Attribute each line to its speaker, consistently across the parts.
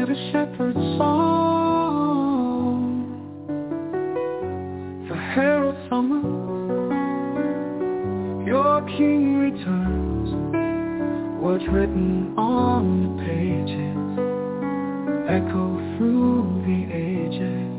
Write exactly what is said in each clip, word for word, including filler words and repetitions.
Speaker 1: the shepherd's song, the herald summons, your king returns. What's written on the pages echo through the ages.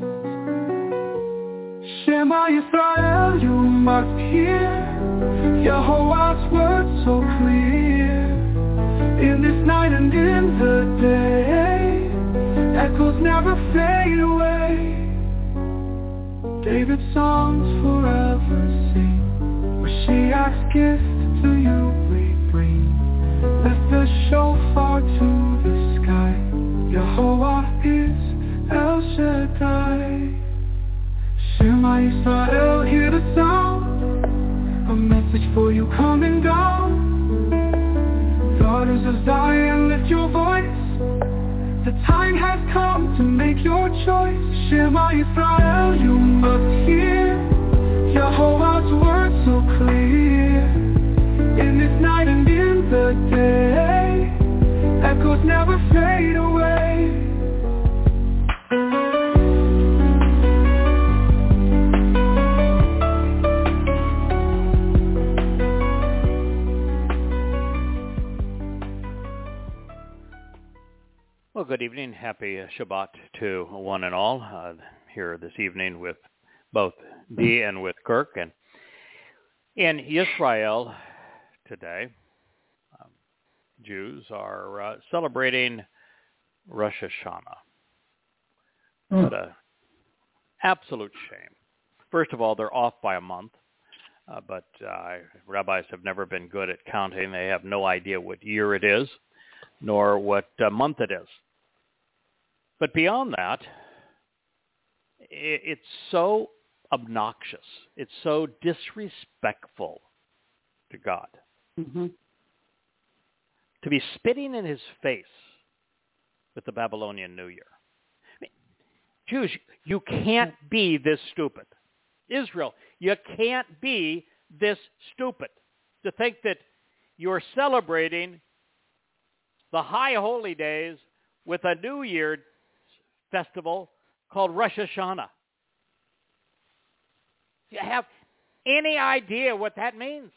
Speaker 1: Shema Yisrael, you must hear Yehovah's words so clear. In this night and in the day, echoes never fade away. David's songs forever sing. Mashiach's gift to you we bring. Lift the shofar to the sky. Yehovah is El Shaddai. Shema Yisrael, hear the sound, a message for you coming down. Daughters of Zion, lift your voice. The time has come to make your choice. Shema Yisrael, you must hear Yehovah's word so clear. In this night and in the day, echoes never fade away.
Speaker 2: Well, good evening. Happy Shabbat to one and all. Uh, here this evening with both Dee and with Kirk. And in Israel today, um, Jews are uh, celebrating Rosh Hashanah.
Speaker 3: Mm.
Speaker 2: What an absolute shame. First of all, they're off by a month. Uh, but uh, rabbis have never been good at counting. They have no idea what year it is, nor what uh, month it is. But beyond that, it, it's so obnoxious. It's so disrespectful to God.
Speaker 3: Mm-hmm.
Speaker 2: To be spitting in his face with the Babylonian New Year. I mean, Jews, you can't be this stupid. Israel, you can't be this stupid to think that you're celebrating the high holy days with a New Year festival called Rosh Hashanah. Do you have any idea what that means?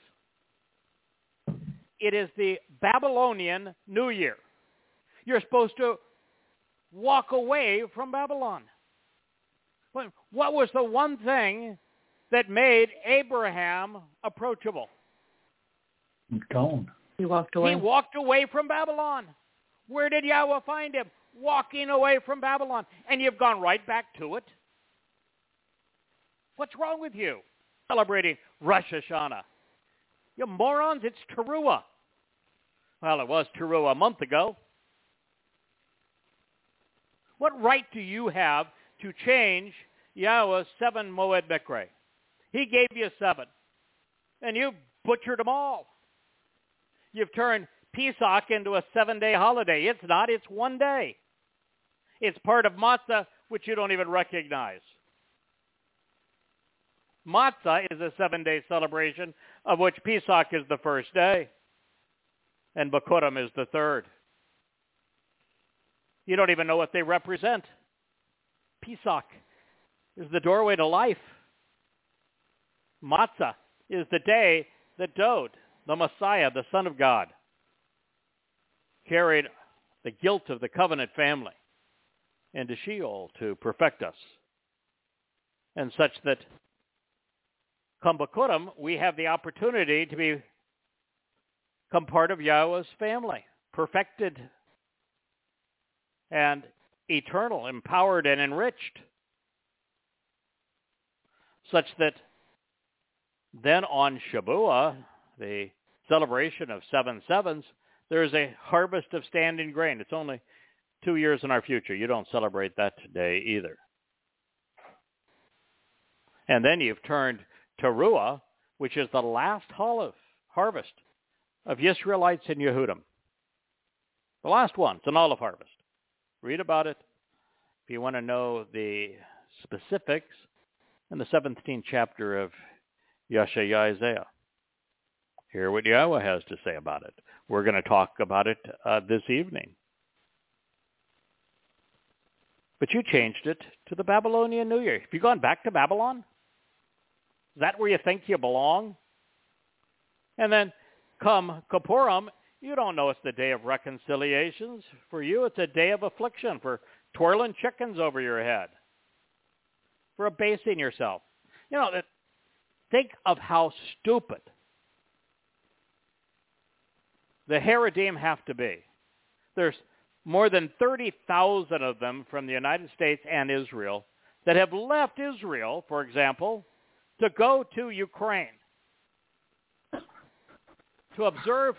Speaker 2: It is the Babylonian New Year. You're supposed to walk away from Babylon. What was the one thing that made Abraham approachable?
Speaker 3: He's gone.
Speaker 4: He walked away.
Speaker 2: He walked away from Babylon. Where did Yahweh find him? Walking away from Babylon. And you've gone right back to it? What's wrong with you? Celebrating Rosh Hashanah. You morons, it's Teruah. Well, it was Teruah a month ago. What right do you have to change Yahweh's seven Moed Mikre? He gave you seven, and you butchered them all. You've turned Pesach into a seven-day holiday. It's not. It's one day. It's part of Matzah, which you don't even recognize. Matzah is a seven-day celebration, of which Pesach is the first day, and Bikurim is the third. You don't even know what they represent. Pesach is the doorway to life. Matzah is the day that Dod, the Messiah, the Son of God, carried the guilt of the covenant family into Sheol to perfect us. And such that come Bikurim, we have the opportunity to be, become part of Yahweh's family, perfected and eternal, empowered and enriched, such that then on Shabuah, the celebration of seven sevens, there is a harvest of standing grain. It's only two years in our future. You don't celebrate that today either. And then you've turned Teruah, which is the last olive harvest of Yisraelites in Yehudim. The last one. It's an olive harvest. Read about it if you want to know the specifics in the seventeenth chapter of Yeshayahu Isaiah. Hear what Yahweh has to say about it. We're going to talk about it uh, this evening. But you changed it to the Babylonian New Year. Have you gone back to Babylon? Is that where you think you belong? And then come Kippurim, you don't know it's the day of reconciliations. For you, it's a day of affliction, for twirling chickens over your head, for abasing yourself. You know, that, think of how stupid the Haredim have to be. There's more than thirty thousand of them from the United States and Israel that have left Israel, for example, to go to Ukraine to observe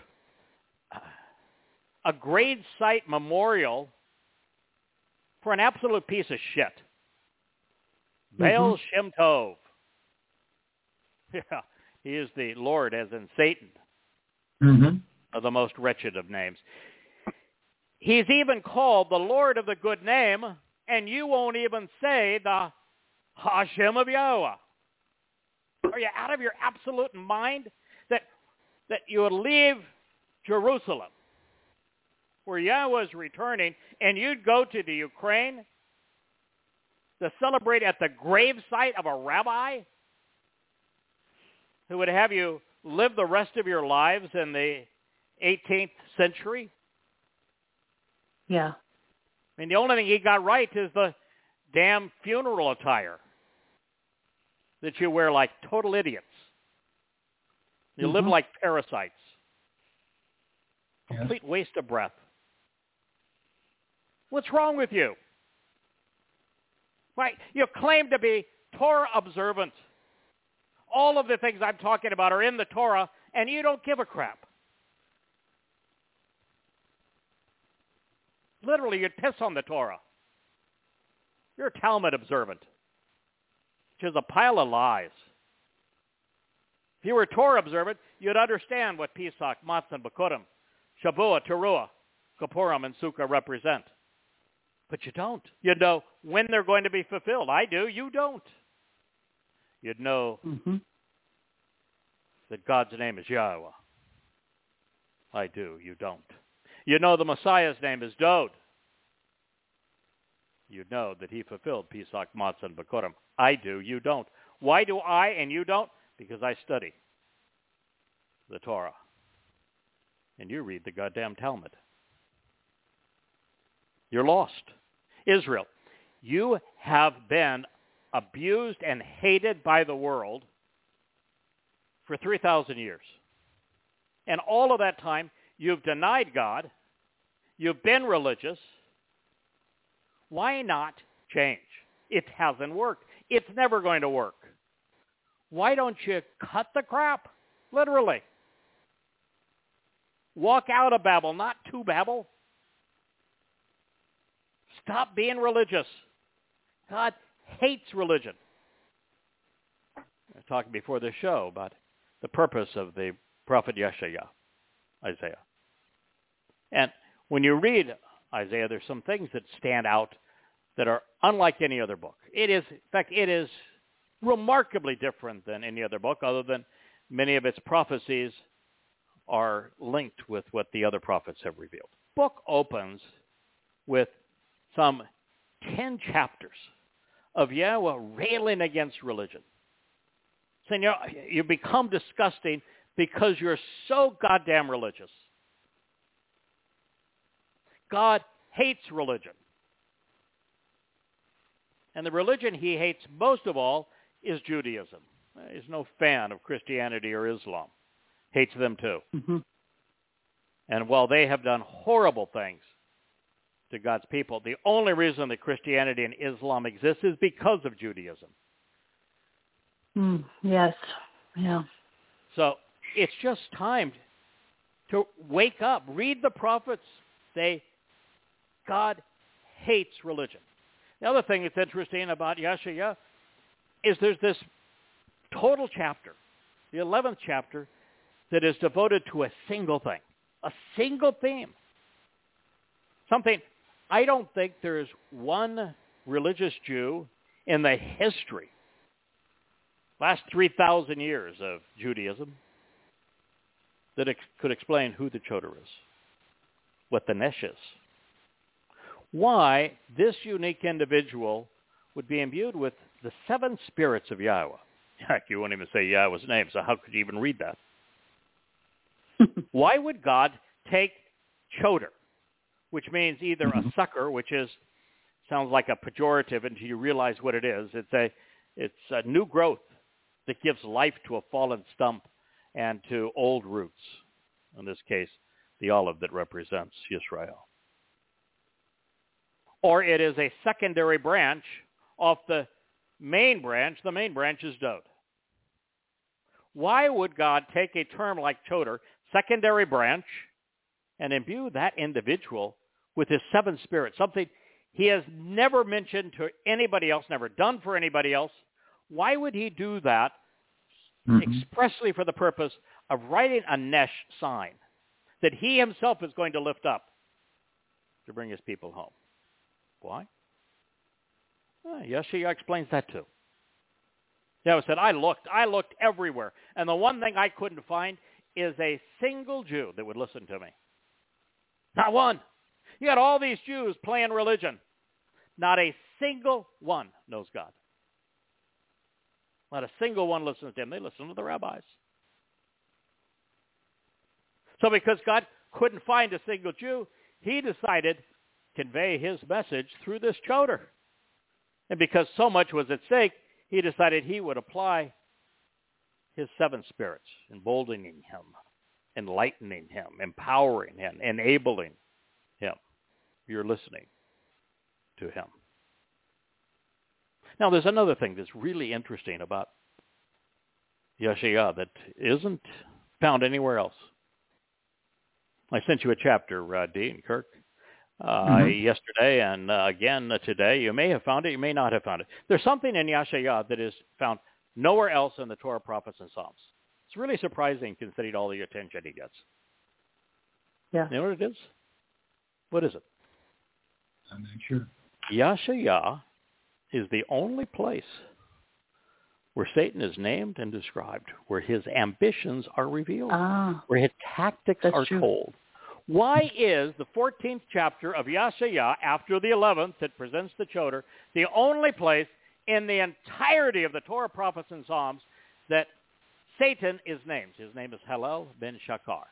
Speaker 2: a grade site memorial for an absolute piece of shit. Mm-hmm. Baal Shem Tov. Yeah, he is the Lord, as in Satan, mm-hmm. of the most wretched of names. He's even called the Lord of the good name, and you won't even say the Hashem of Yahweh. Are you out of your absolute mind that that you would leave Jerusalem, where Yahweh is returning, and you'd go to the Ukraine to celebrate at the gravesite of a rabbi who would have you live the rest of your lives in the eighteenth century?
Speaker 4: Yeah.
Speaker 2: I mean, the only thing he got right is the damn funeral attire that you wear like total idiots. You mm-hmm. live like parasites. Yeah. Complete waste of breath. What's wrong with you? Right? You claim to be Torah observant. All of the things I'm talking about are in the Torah, and you don't give a crap. Literally, you'd piss on the Torah. You're a Talmud observant, which is a pile of lies. If you were Torah observant, you'd understand what Pesach, Matzah, Bikurim, Shavuot, Teruah, Kippurim, and Sukkah represent. But you don't. You know when they're going to be fulfilled. I do. You don't. You'd know mm-hmm. that God's name is Yahweh. I do. You don't. You know the Messiah's name is Dod. You know that he fulfilled Pesach, Matzah, and Bikurim. I do. You don't. Why do I and you don't? Because I study the Torah. And you read the goddamn Talmud. You're lost. Israel, you have been abused and hated by the world for three thousand years. And all of that time, you've denied God. You've been religious. Why not change? It hasn't worked. It's never going to work. Why don't you cut the crap? Literally. Walk out of Babel, not to Babel. Stop being religious. God hates religion. I was talking before the show about the purpose of the prophet Yeshaya, Isaiah. And when you read Isaiah, there's some things that stand out that are unlike any other book. It is, in fact, it is remarkably different than any other book, other than many of its prophecies are linked with what the other prophets have revealed. The book opens with some ten chapters of Yahweh railing against religion. Saying, you know, you become disgusting because you're so goddamn religious. God hates religion. And the religion he hates most of all is Judaism. He's no fan of Christianity or Islam. Hates them too. Mm-hmm. And while they have done horrible things to God's people, the only reason that Christianity and Islam exist is because of Judaism.
Speaker 4: Mm, yes. Yeah.
Speaker 2: So it's just time to wake up. Read the prophets. They, God hates religion. The other thing that's interesting about Yeshaya is there's this total chapter, the eleventh chapter, that is devoted to a single thing, a single theme. Something, I don't think there's one religious Jew in the history, last three thousand years of Judaism, that ex- could explain who the Choder is, what the Nesh is, why this unique individual would be imbued with the seven spirits of Yahweh. Heck, you won't even say Yahweh's name, so how could you even read that? Why would God take choder, which means either a sucker, which is sounds like a pejorative until you realize what it is. It's a it's a new growth that gives life to a fallen stump and to old roots. In this case, the olive that represents Israel. Or it is a secondary branch off the main branch. The main branch is Dode. Why would God take a term like choder, secondary branch, and imbue that individual with his seven spirits, something he has never mentioned to anybody else, never done for anybody else? Why would he do that mm-hmm. expressly for the purpose of writing a Nesh sign that he himself is going to lift up to bring his people home? Why? Well, Yeshua explains that too. Yahweh said, I looked, I looked everywhere, and the one thing I couldn't find is a single Jew that would listen to me. Not one. You got all these Jews playing religion. Not a single one knows God. Not a single one listens to him. They listen to the rabbis. So because God couldn't find a single Jew, he decided to convey his message through this choder. And because so much was at stake, he decided he would apply his seven spirits, emboldening him, enlightening him, empowering him, enabling him. You're listening to him. Now, there's another thing that's really interesting about Yeshua that isn't found anywhere else. I sent you a chapter, uh, Dean Kirk, uh, mm-hmm. yesterday, and uh, again uh, today. You may have found it, you may not have found it. There's something in Yeshua that is found nowhere else in the Torah, Prophets, and Psalms. It's really surprising considering all the attention he gets.
Speaker 4: Yeah.
Speaker 2: You know what it is? What is it?
Speaker 3: I'm not sure.
Speaker 2: Yeshua is the only place where Satan is named and described, where his ambitions are revealed,
Speaker 4: ah,
Speaker 2: where his tactics are
Speaker 4: true.
Speaker 2: told. Why is the fourteenth chapter of Yeshua, after the eleventh that presents the choder, the only place in the entirety of the Torah, Prophets, and Psalms that Satan is named? His name is Hallel ben Shakar.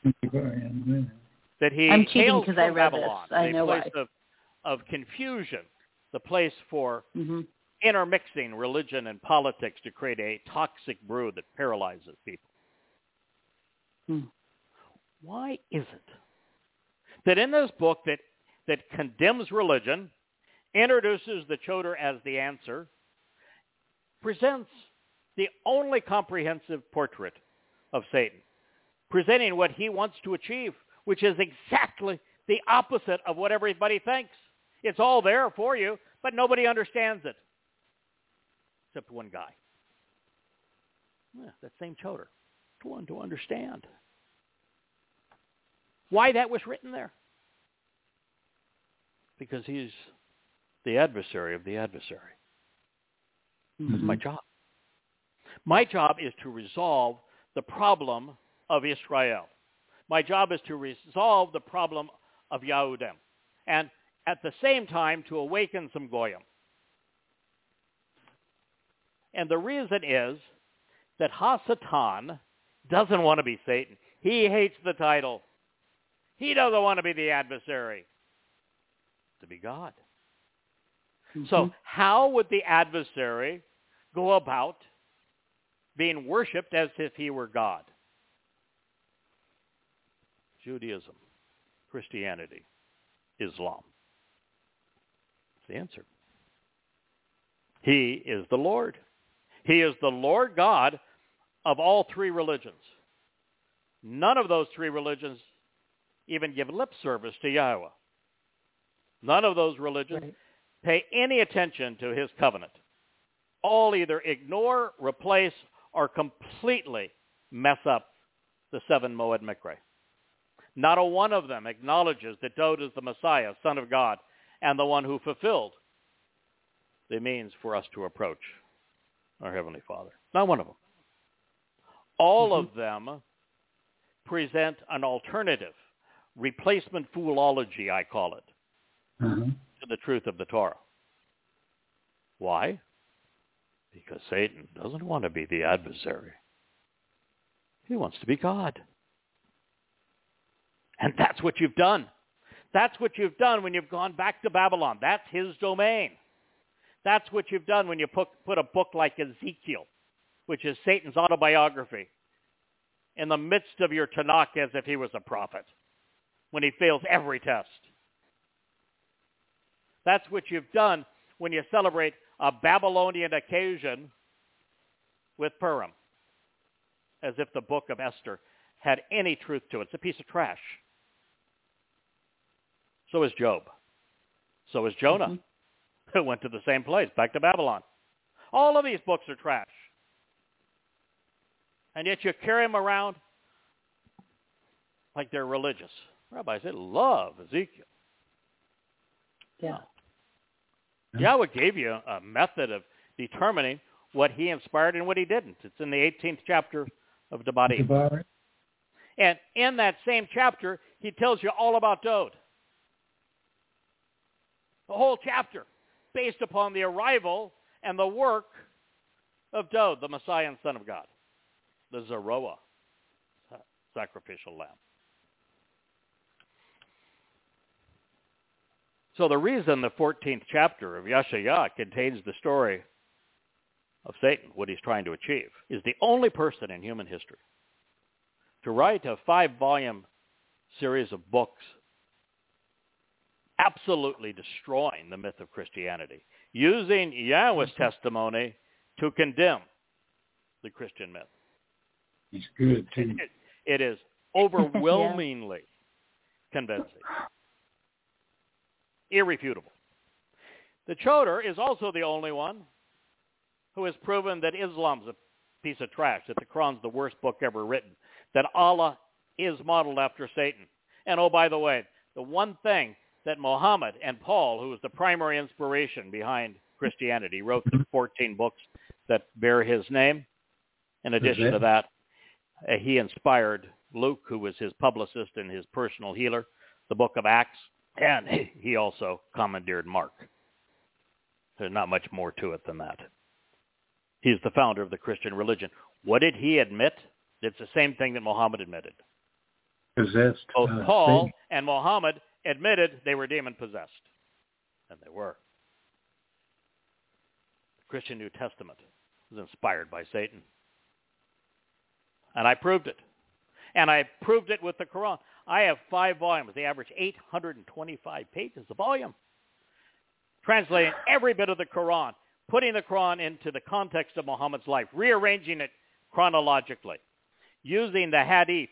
Speaker 2: That he
Speaker 4: I'm cheating
Speaker 2: hails
Speaker 4: because
Speaker 2: from
Speaker 4: I read
Speaker 2: Babylon,
Speaker 4: this. I
Speaker 2: the
Speaker 4: know
Speaker 2: place
Speaker 4: why.
Speaker 2: of, of confusion, the place for
Speaker 4: mm-hmm.
Speaker 2: intermixing religion and politics to create a toxic brew that paralyzes people.
Speaker 4: Hmm.
Speaker 2: Why is it that in this book that, that condemns religion, introduces the choder as the answer, presents the only comprehensive portrait of Satan, presenting what he wants to achieve, which is exactly the opposite of what everybody thinks? It's all there for you, but nobody understands it, except one guy. Yeah, that same choder, the one to understand why that was written there. Because he's the adversary of the adversary. Mm-hmm. That's my job. My job is to resolve the problem of Israel. My job is to resolve the problem of Yahudim. And at the same time, to awaken some Goyim. And the reason is that Hasatan doesn't want to be Satan. He hates the title. He doesn't want to be the adversary. To be God. Mm-hmm. So how would the adversary go about being worshipped as if he were God? Judaism, Christianity, Islam. That's the answer. He is the Lord. He is the Lord God of all three religions. None of those three religions even give lip service to Yahweh. None of those religions right. pay any attention to his covenant. All either ignore, replace, or completely mess up the seven Moed Mikra. Not a one of them acknowledges that Dode is the Messiah, Son of God, and the one who fulfilled the means for us to approach our Heavenly Father. Not one of them. All mm-hmm. of them present an alternative, replacement foolology, I call it,
Speaker 3: Uh-huh.
Speaker 2: to the truth of the Torah. Why? Because Satan doesn't want to be the adversary. He wants to be God. And that's what you've done. That's what you've done when you've gone back to Babylon. That's his domain. That's what you've done when you put, put a book like Ezekiel, which is Satan's autobiography, in the midst of your Tanakh as if he was a prophet, when he fails every test. That's what you've done when you celebrate a Babylonian occasion with Purim, as if the book of Esther had any truth to it. It's a piece of trash. So is Job. So is Jonah, mm-hmm. who went to the same place, back to Babylon. All of these books are trash. And yet you carry them around like they're religious. Rabbis, they love Ezekiel.
Speaker 4: Yeah.
Speaker 2: No. Yahweh gave you a method of determining what he inspired and what he didn't. It's in the eighteenth chapter of Devarim. And in that same chapter, he tells you all about Dode. The whole chapter, based upon the arrival and the work of Dode, the Messiah and Son of God, the Zeroah, sacrificial lamb. So the reason the fourteenth chapter of Yeshayah contains the story of Satan, what he's trying to achieve, is the only person in human history to write a five-volume series of books absolutely destroying the myth of Christianity, using Yahweh's testimony to condemn the Christian myth.
Speaker 3: He's good, too.
Speaker 2: It, it is overwhelmingly yeah. convincing. Irrefutable. The Chodar is also the only one who has proven that Islam's a piece of trash, that the Quran's the worst book ever written, that Allah is modeled after Satan. And oh, by the way, the one thing that Muhammad and Paul, who was the primary inspiration behind Christianity, wrote the fourteen books that bear his name. In addition to that, uh, he inspired Luke, who was his publicist and his personal healer, the book of Acts, and he also commandeered Mark. There's not much more to it than that. He's the founder of the Christian religion. What did he admit? It's the same thing that Muhammad admitted.
Speaker 3: Possessed.
Speaker 2: Both
Speaker 3: uh,
Speaker 2: Paul
Speaker 3: Satan.
Speaker 2: and Muhammad admitted they were demon-possessed. And they were. The Christian New Testament was inspired by Satan. And I proved it. And I proved it with the Quran. I have five volumes. They average eight hundred twenty-five pages a volume. Translating every bit of the Quran, putting the Quran into the context of Muhammad's life, rearranging it chronologically, using the Hadith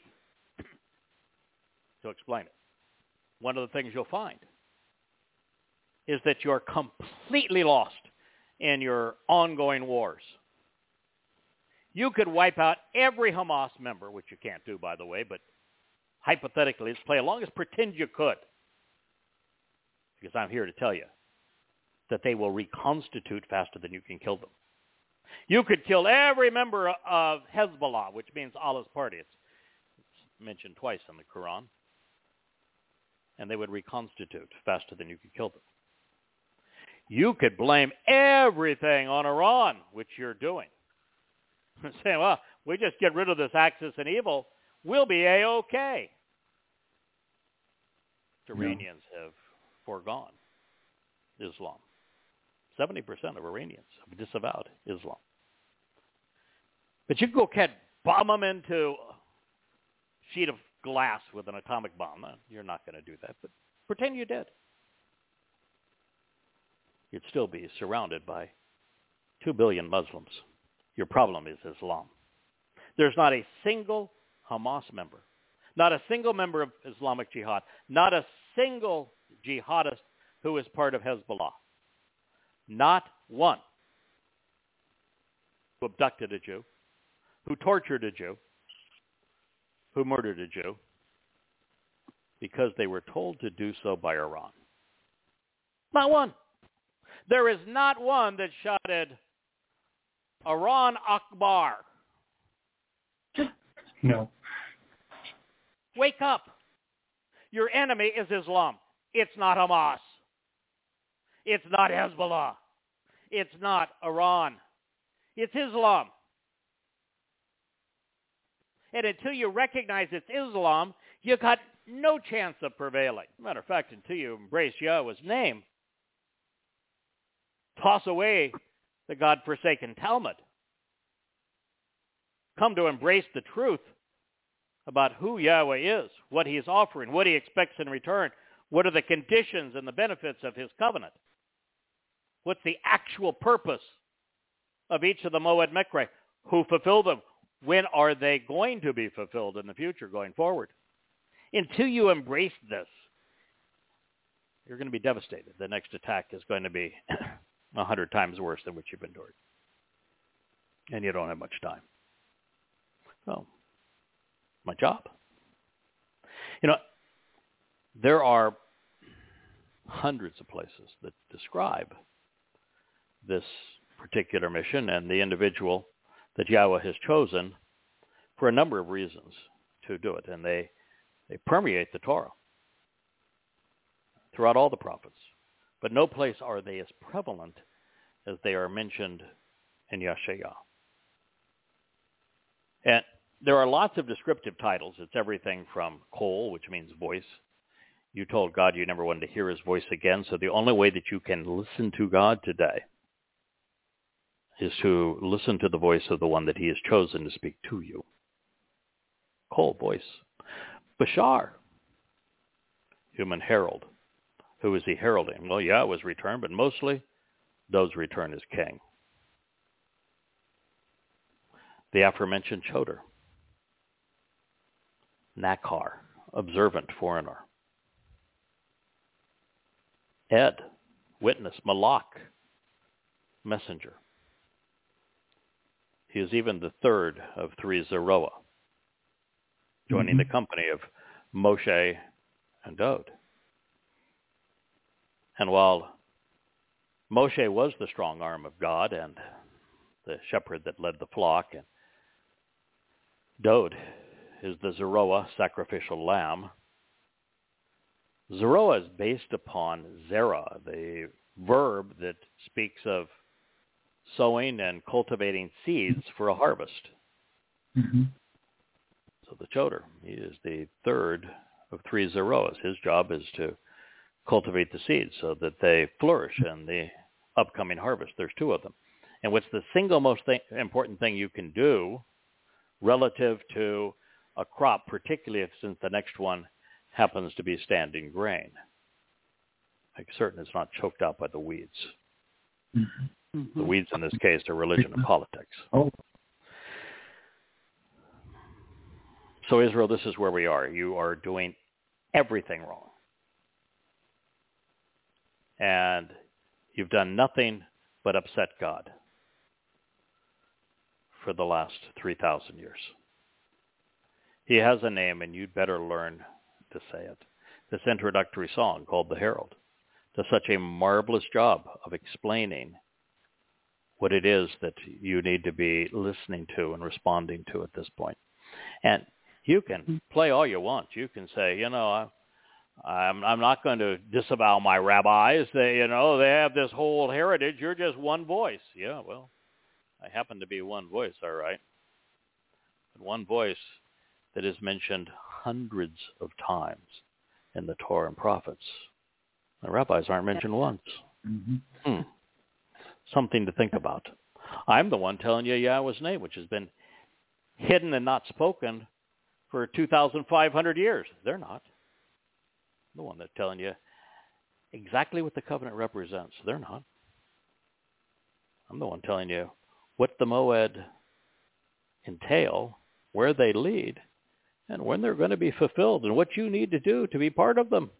Speaker 2: to explain it. One of the things you'll find is that you're completely lost in your ongoing wars. You could wipe out every Hamas member, which you can't do, by the way, but hypothetically, let's play along. Let's pretend you could. Because I'm here to tell you that they will reconstitute faster than you can kill them. You could kill every member of Hezbollah, which means Allah's party. It's, it's mentioned twice in the Quran. And they would reconstitute faster than you could kill them. You could blame everything on Iran, which you're doing. And say, well, we just get rid of this axis and evil, we'll be A-OK. The Iranians yeah. have foregone Islam. seventy percent of Iranians have disavowed Islam. But you can go catch, bomb them into a sheet of glass with an atomic bomb. No, you're not going to do that, but pretend you did. You'd still be surrounded by two billion Muslims. Your problem is Islam. There's not a single Hamas member, not a single member of Islamic Jihad, not a single jihadist who is part of Hezbollah. Not one who abducted a Jew, who tortured a Jew, who murdered a Jew, because they were told to do so by Iran. Not one. There is not one that shouted, Iran Akbar.
Speaker 3: No.
Speaker 2: Wake up. Your enemy is Islam. It's not Hamas. It's not Hezbollah. It's not Iran. It's Islam. And until you recognize it's Islam, you got no chance of prevailing. Matter of fact, until you embrace Yahweh's name, toss away the God-forsaken Talmud. Come to embrace the truth about who Yahweh is, what he is offering, what he expects in return, what are the conditions and the benefits of his covenant. What's the actual purpose of each of the Moed Mikre? Who fulfill them? When are they going to be fulfilled in the future going forward? Until you embrace this, you're going to be devastated. The next attack is going to be a hundred times worse than what you've endured. And you don't have much time. So, my job. You know, there are hundreds of places that describe this particular mission and the individual that Yahweh has chosen for a number of reasons to do it. And they, they permeate the Torah throughout all the prophets. But no place are they as prevalent as they are mentioned in Yashayah. And there are lots of descriptive titles. It's everything from kol, which means voice. You told God you never wanted to hear his voice again, so the only way that you can listen to God today is to listen to the voice of the one that he has chosen to speak to you. Kol, voice. Bashar, human herald. Who is he heralding? Well, Yahweh's return, but mostly those return as king. The aforementioned Choder. Nakar, observant foreigner. Ed, witness. Malak, messenger. He is even the third of three Zeroah, joining mm-hmm. the company of Moshe and Dod. And while Moshe was the strong arm of God and the shepherd that led the flock, and Dod is the Zeroah, sacrificial lamb, Zeroah is based upon Zerah, the verb that speaks of sowing and cultivating seeds for a harvest. Mm-hmm. So the Choder, he is the third of three Zeroahs. His job is to cultivate the seeds so that they flourish in the upcoming harvest. There's two of them. And what's the single most thing, important thing you can do relative to a crop, particularly if since the next one happens to be standing grain? Make certain it's not choked out by the weeds. Mm-hmm. The weeds in this case are religion and politics.
Speaker 3: Oh.
Speaker 2: So Israel, this is where we are. You are doing everything wrong. And you've done nothing but upset God for the last three thousand years. He has a name, and you'd better learn to say it. This introductory song called The Herald does such a marvelous job of explaining what it is that you need to be listening to and responding to at this point. And you can play all you want. You can say, you know, I, I'm, I'm not going to disavow my rabbis. They, you know, they have this whole heritage. You're just one voice. Yeah, well, I happen to be one voice, all right. But one voice that is mentioned hundreds of times in the Torah and prophets. The rabbis aren't mentioned once. Mm-hmm. Hmm. Something to think about. I'm the one telling you Yahweh's name, which has been hidden and not spoken for two thousand five hundred years. They're not. I'm the one that's telling you exactly what the covenant represents. They're not. I'm the one telling you what the Moed entail, where they lead, and when they're going to be fulfilled, and what you need to do to be part of them.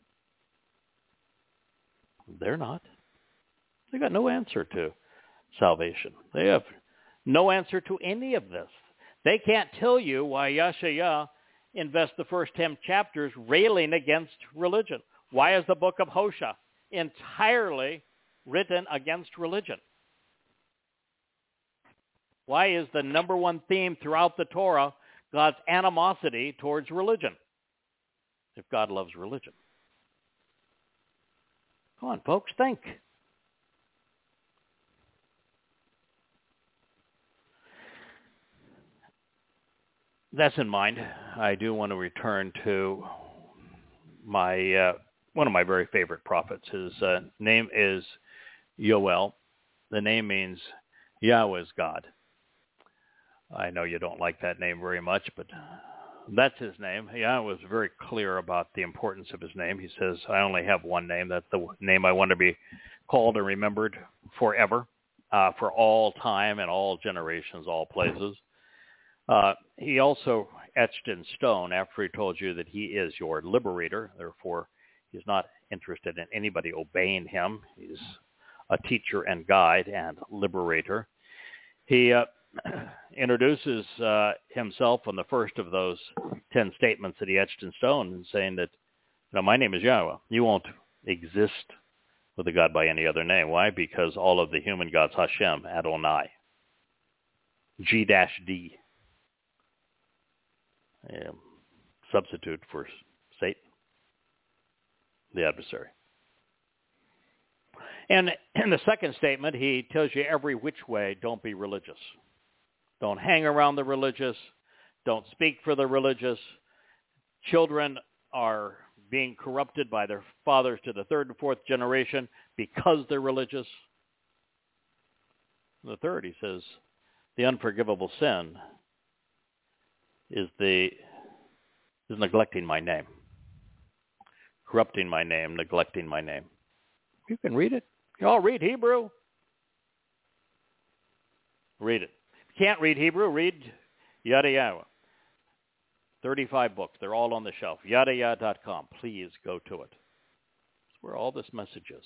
Speaker 2: They're not. They got no answer to salvation. They have no answer to any of this. They can't tell you why Yashayah invests the first ten chapters railing against religion. Why is the book of Hosea entirely written against religion? Why is the number one theme throughout the Torah God's animosity towards religion? If God loves religion. Come on, folks, think. that's in mind, I do want to return to my uh, one of my very favorite prophets. His uh, name is Yoel. The name means Yahweh is God. I know you don't like that name very much, but that's his name. Yahweh was very clear about the importance of his name. He says, I only have one name. That's the name I want to be called and remembered forever, uh, for all time and all generations, all places. Uh, he also etched in stone after he told you that he is your liberator. Therefore, he's not interested in anybody obeying him. He's a teacher and guide and liberator. He uh, introduces uh, himself on the first of those ten statements that he etched in stone and saying that, you know, my name is Yahweh. You won't exist with a God by any other name. Why? Because all of the human gods, Hashem, Adonai, G D, um, substitute for Satan, the adversary. And in the second statement, he tells you every which way, don't be religious. Don't hang around the religious. Don't speak for the religious. Children are being corrupted by their fathers to the third and fourth generation because they're religious. The third, he says, the unforgivable sin is the is neglecting my name. Corrupting my name, neglecting my name. You can read it. You all read Hebrew? Read it. If you can't read Hebrew, read Yada Yahweh. thirty-five books. They're all on the shelf. yada yah dot com. Please go to it. That's where all this message is.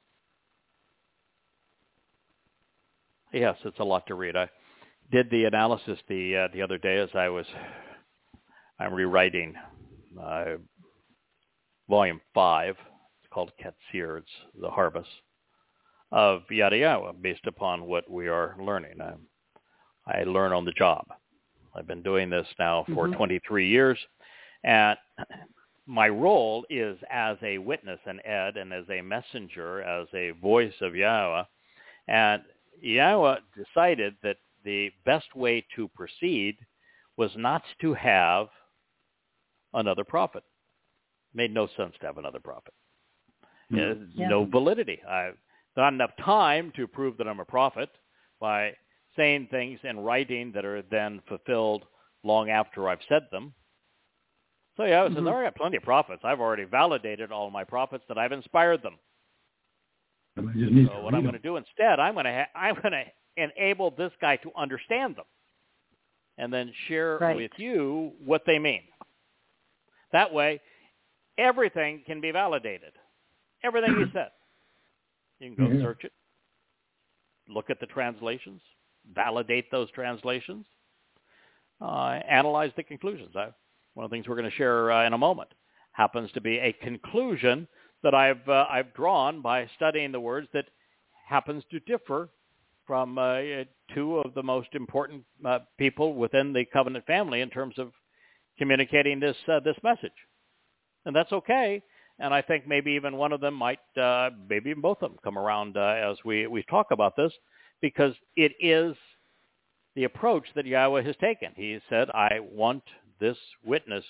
Speaker 2: Yes, it's a lot to read. I did the analysis the uh, the other day as I was, I'm rewriting uh, volume five. It's called Katsir. It's the harvest of Yada Yahweh based upon what we are learning. I, I learn on the job. I've been doing this now for mm-hmm. twenty-three years, and my role is as a witness and ed and as a messenger, as a voice of Yahweh. And Yahweh decided that the best way to proceed was not to have another prophet. It made no sense to have another prophet. Mm-hmm. Yeah. No validity. I've not enough time to prove that I'm a prophet by saying things in writing that are then fulfilled long after I've said them. So yeah, I mm-hmm. said, I got plenty of prophets. I've already validated all my prophets that I've inspired them. So what I'm going to do instead, I'm going to ha- I'm going to enable this guy to understand them, and then share right. with you what they mean. That way, everything can be validated. Everything he said. You can go mm-hmm. search it, look at the translations, validate those translations, uh, analyze the conclusions. I, one of the things we're going to share uh, in a moment happens to be a conclusion that I've uh, I've drawn by studying the words that happens to differ from uh, two of the most important uh, people within the covenant family in terms of communicating this uh, this message, and that's okay. And I think maybe even one of them might, uh, maybe even both of them, come around uh, as we we talk about this, because it is the approach that Yahweh has taken. He said, "I want this witness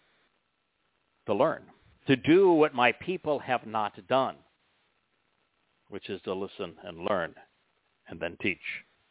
Speaker 2: to learn, to do what my people have not done, which is to listen and learn and then teach."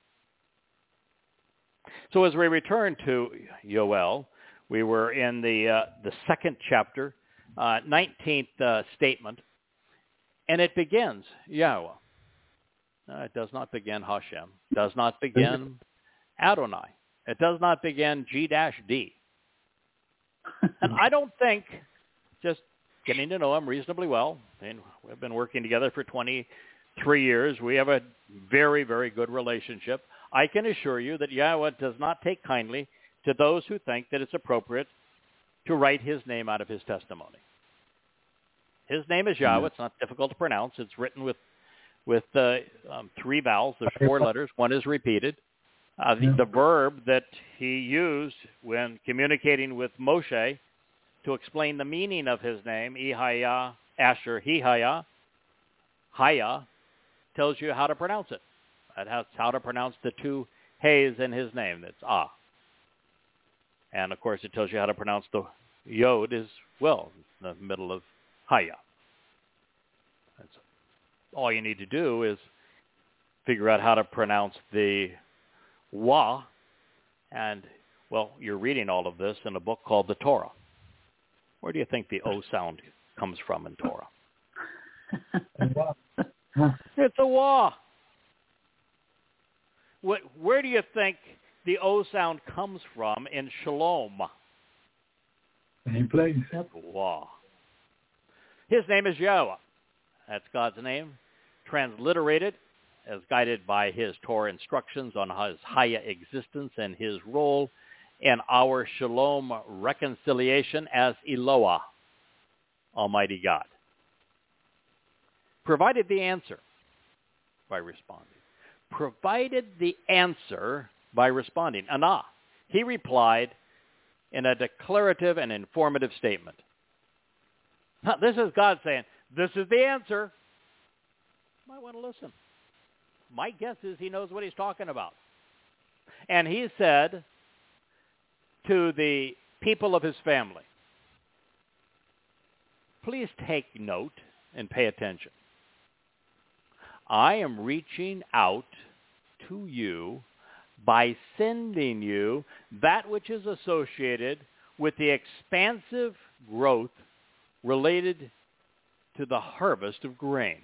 Speaker 2: So as we return to Yoel, we were in the uh, the second chapter, uh, nineteenth uh, statement, and it begins Yahweh. Uh, it does not begin Hashem. It does not begin Adonai. It does not begin G D. And I don't think, just getting to know him reasonably well, and we've been working together for twenty-three years. We have a very, very good relationship. I can assure you that Yahweh does not take kindly to those who think that it's appropriate to write his name out of his testimony. His name is Yahweh. It's not difficult to pronounce. It's written with with uh, um, three vowels. There's four letters. One is repeated. Uh, the, the verb that he used when communicating with Moshe to explain the meaning of his name, Ihaya, Asher, Hihaya, Haya, tells you how to pronounce it. That's how to pronounce the two Hay's in his name. That's Ah. And, of course, it tells you how to pronounce the yod as well, in the middle of Haya. That's all you need to do is figure out how to pronounce the wa, and, well, you're reading all of this in a book called the Torah. Where do you think the O sound comes from in Torah? It's a wa. What, where do you think the O sound comes from in Shalom?
Speaker 3: Same place.
Speaker 2: Wa. His name is Yahweh. That's God's name, transliterated as guided by his Torah instructions on his Haya existence and his role in our Shalom reconciliation as Eloah, Almighty God. Provided the answer by responding. Provided the answer by responding. Anah. He replied in a declarative and informative statement. Now, this is God saying, this is the answer. You might want to listen. My guess is he knows what he's talking about. And he said to the people of his family, please take note and pay attention. I am reaching out to you by sending you that which is associated with the expansive growth related to the harvest of grain.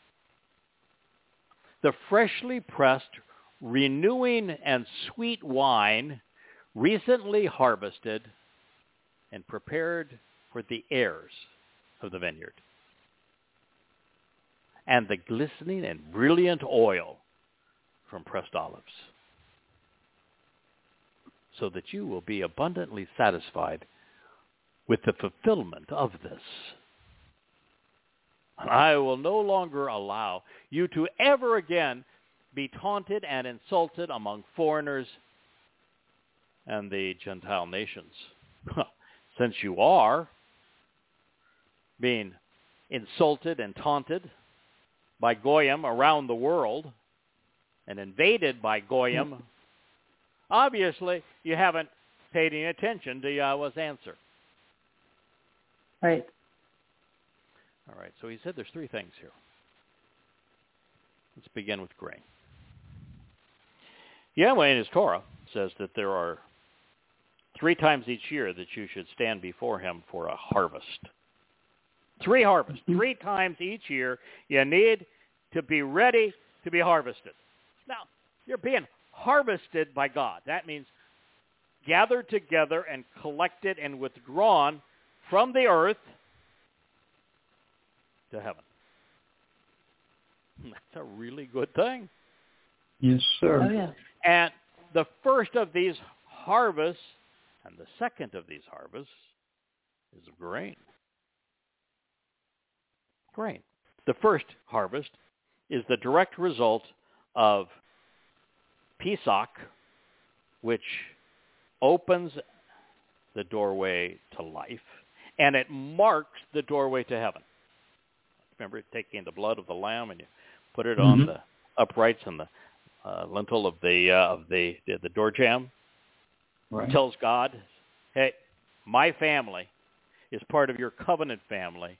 Speaker 2: The freshly pressed, renewing and sweet wine recently harvested and prepared for the heirs of the vineyard. And the glistening and brilliant oil from pressed olives, so that you will be abundantly satisfied with the fulfillment of this. I will no longer allow you to ever again be taunted and insulted among foreigners and the Gentile nations. Since you are being insulted and taunted by Goyim around the world and invaded by Goyim, obviously you haven't paid any attention to Yahweh's answer.
Speaker 4: Right.
Speaker 2: All right, so he said there's three things here. Let's begin with grain. Yahweh in his Torah says that there are three times each year that you should stand before him for a harvest. Three harvests. Three times each year you need to be ready to be harvested. Now, you're being harvested by God. That means gathered together and collected and withdrawn from the earth to heaven. That's a really good thing.
Speaker 3: Yes, sir.
Speaker 4: Oh, yeah.
Speaker 2: And the first of these harvests and the second of these harvests is grain. Grain. The first harvest is the direct result of Pesach, which opens the doorway to life, and it marks the doorway to heaven. Remember taking the blood of the lamb and you put it mm-hmm. on the uprights and the uh, lintel of the uh, of the the door jamb. Right. It tells God, "Hey, my family is part of your covenant family.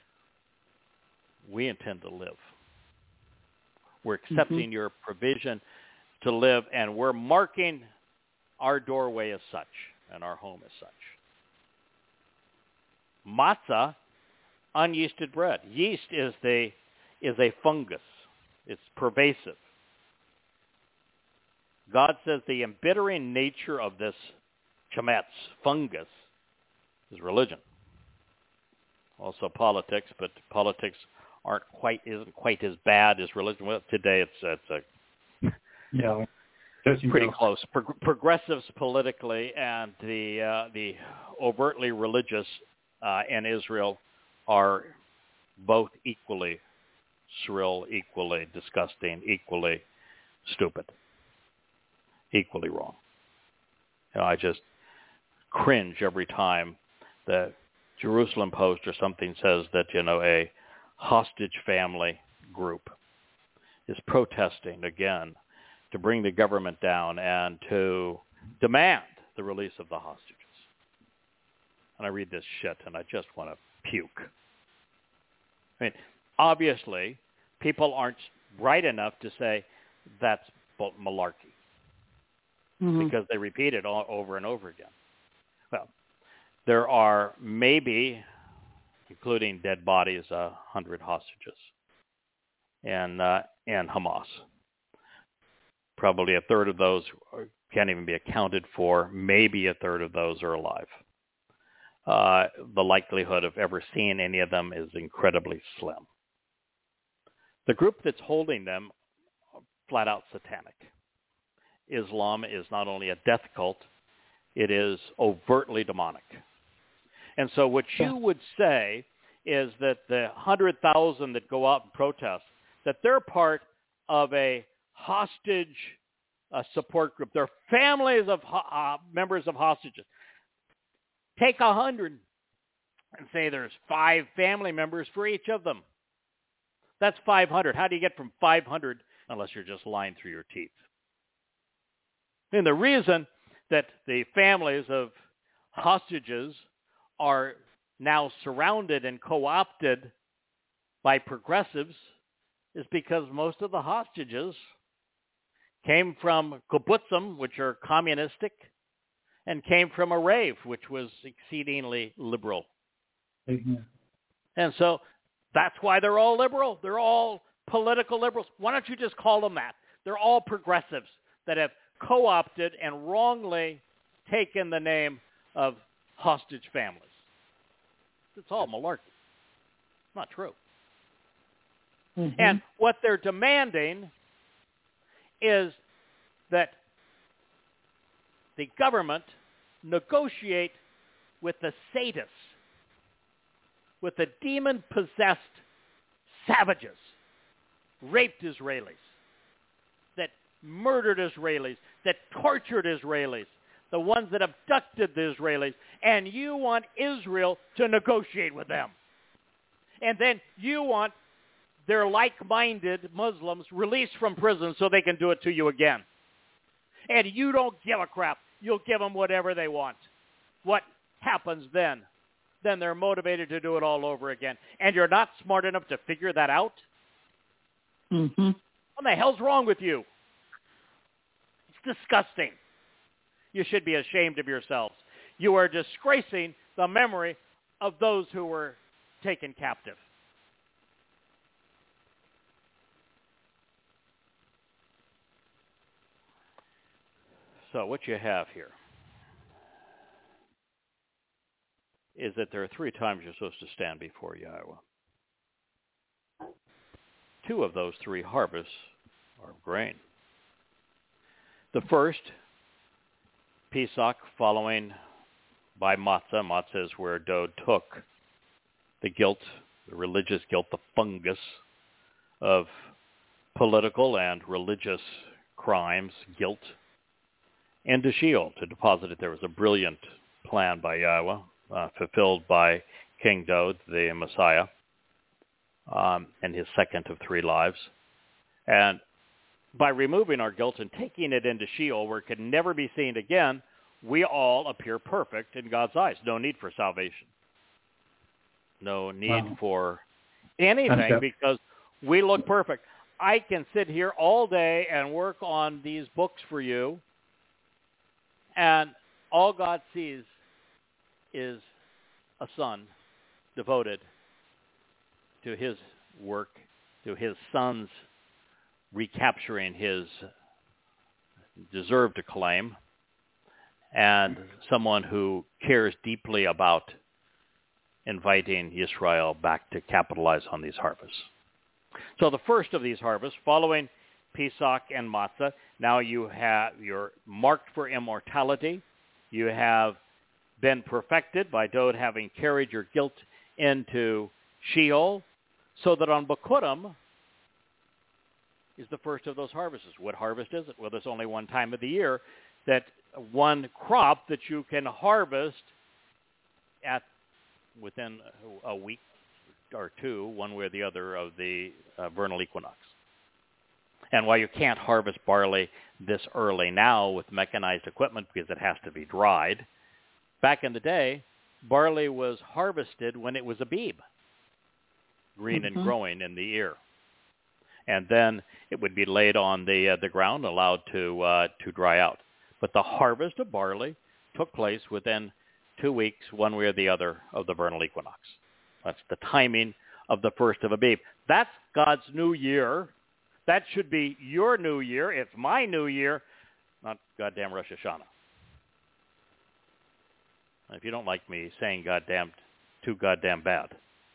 Speaker 2: We intend to live. We're accepting mm-hmm. your provision to live, and we're marking our doorway as such and our home as such." Matzah, unyeasted bread. Yeast is the is a fungus. It's pervasive. God says the embittering nature of this chametz, fungus, is religion. Also politics, but politics aren't quite isn't quite as bad as religion. Well, today it's it's a
Speaker 3: yeah,
Speaker 2: pretty close. Pro- progressives politically and the uh, the overtly religious uh, in Israel are both equally shrill, equally disgusting, equally stupid, equally wrong. You know, I just cringe every time the Jerusalem Post or something says that, you know, a hostage family group is protesting again to bring the government down and to demand the release of the hostages. And I read this shit and I just want to puke. I mean, obviously, people aren't bright enough to say that's malarkey mm-hmm. because they repeat it all over and over again. Well, there are maybe, including dead bodies, a hundred hostages and uh, and Hamas. Probably a third of those can't even be accounted for. Maybe a third of those are alive. Uh, the likelihood of ever seeing any of them is incredibly slim. The group that's holding them, flat out satanic. Islam is not only a death cult, it is overtly demonic. And so what you would say is that the one hundred thousand that go out and protest, that they're part of a hostage uh, support group. They're families of ho- uh, members of hostages. Take a hundred and say there's five family members for each of them. That's five hundred. How do you get from five hundred unless you're just lying through your teeth? And the reason that the families of hostages are now surrounded and co-opted by progressives is because most of the hostages came from kibbutzim, which are communistic, and came from a rave, which was exceedingly liberal.
Speaker 3: Mm-hmm.
Speaker 2: And so that's why they're all liberal. They're all political liberals. Why don't you just call them that? They're all progressives that have co-opted and wrongly taken the name of hostage families. It's all malarkey. It's not true. Mm-hmm. And what they're demanding is that the government negotiate with the sadists, with the demon-possessed savages, raped Israelis, that murdered Israelis, that tortured Israelis, the ones that abducted the Israelis, and you want Israel to negotiate with them. And then you want their like-minded Muslims released from prison so they can do it to you again. And you don't give a crap. You'll give them whatever they want. What happens then? Then they're motivated to do it all over again. And you're not smart enough to figure that out?
Speaker 4: Mm-hmm.
Speaker 2: What the hell's wrong with you? It's disgusting. You should be ashamed of yourselves. You are disgracing the memory of those who were taken captive. So what you have here is that there are three times you're supposed to stand before Yahweh. Two of those three harvests are grain. The first, Pesach, following by Matzah. Matzah is where Dode took the guilt, the religious guilt, the fungus of political and religious crimes, guilt, into Sheol to deposit it. There was a brilliant plan by Yahweh, uh, fulfilled by King Dode, the Messiah, um, and his second of three lives. And by removing our guilt and taking it into Sheol, where it could never be seen again, we all appear perfect in God's eyes. No need for salvation. No need wow. for anything because we look perfect. I can sit here all day and work on these books for you, and all God sees is a son devoted to his work, to his son's recapturing his deserved acclaim, and someone who cares deeply about inviting Israel back to capitalize on these harvests. So the first of these harvests, following Pesach and Matzah, now you have, you're marked for immortality. You have been perfected by Dode having carried your guilt into Sheol, so that on Bikurim is the first of those harvests. What harvest is it? Well, there's only one time of the year that one crop that you can harvest at within a week or two, one way or the other, of the uh, vernal equinox. And while you can't harvest barley this early now with mechanized equipment because it has to be dried, back in the day, barley was harvested when it was Abib, green mm-hmm. and growing in the ear. And then it would be laid on the uh, the ground, allowed to uh, to dry out. But the harvest of barley took place within two weeks, one way or the other, of the vernal equinox. That's the timing of the first of Abib. That's God's new year. That should be your new year. It's my new year, not goddamn Rosh Hashanah. If you don't like me saying goddamn too goddamn bad,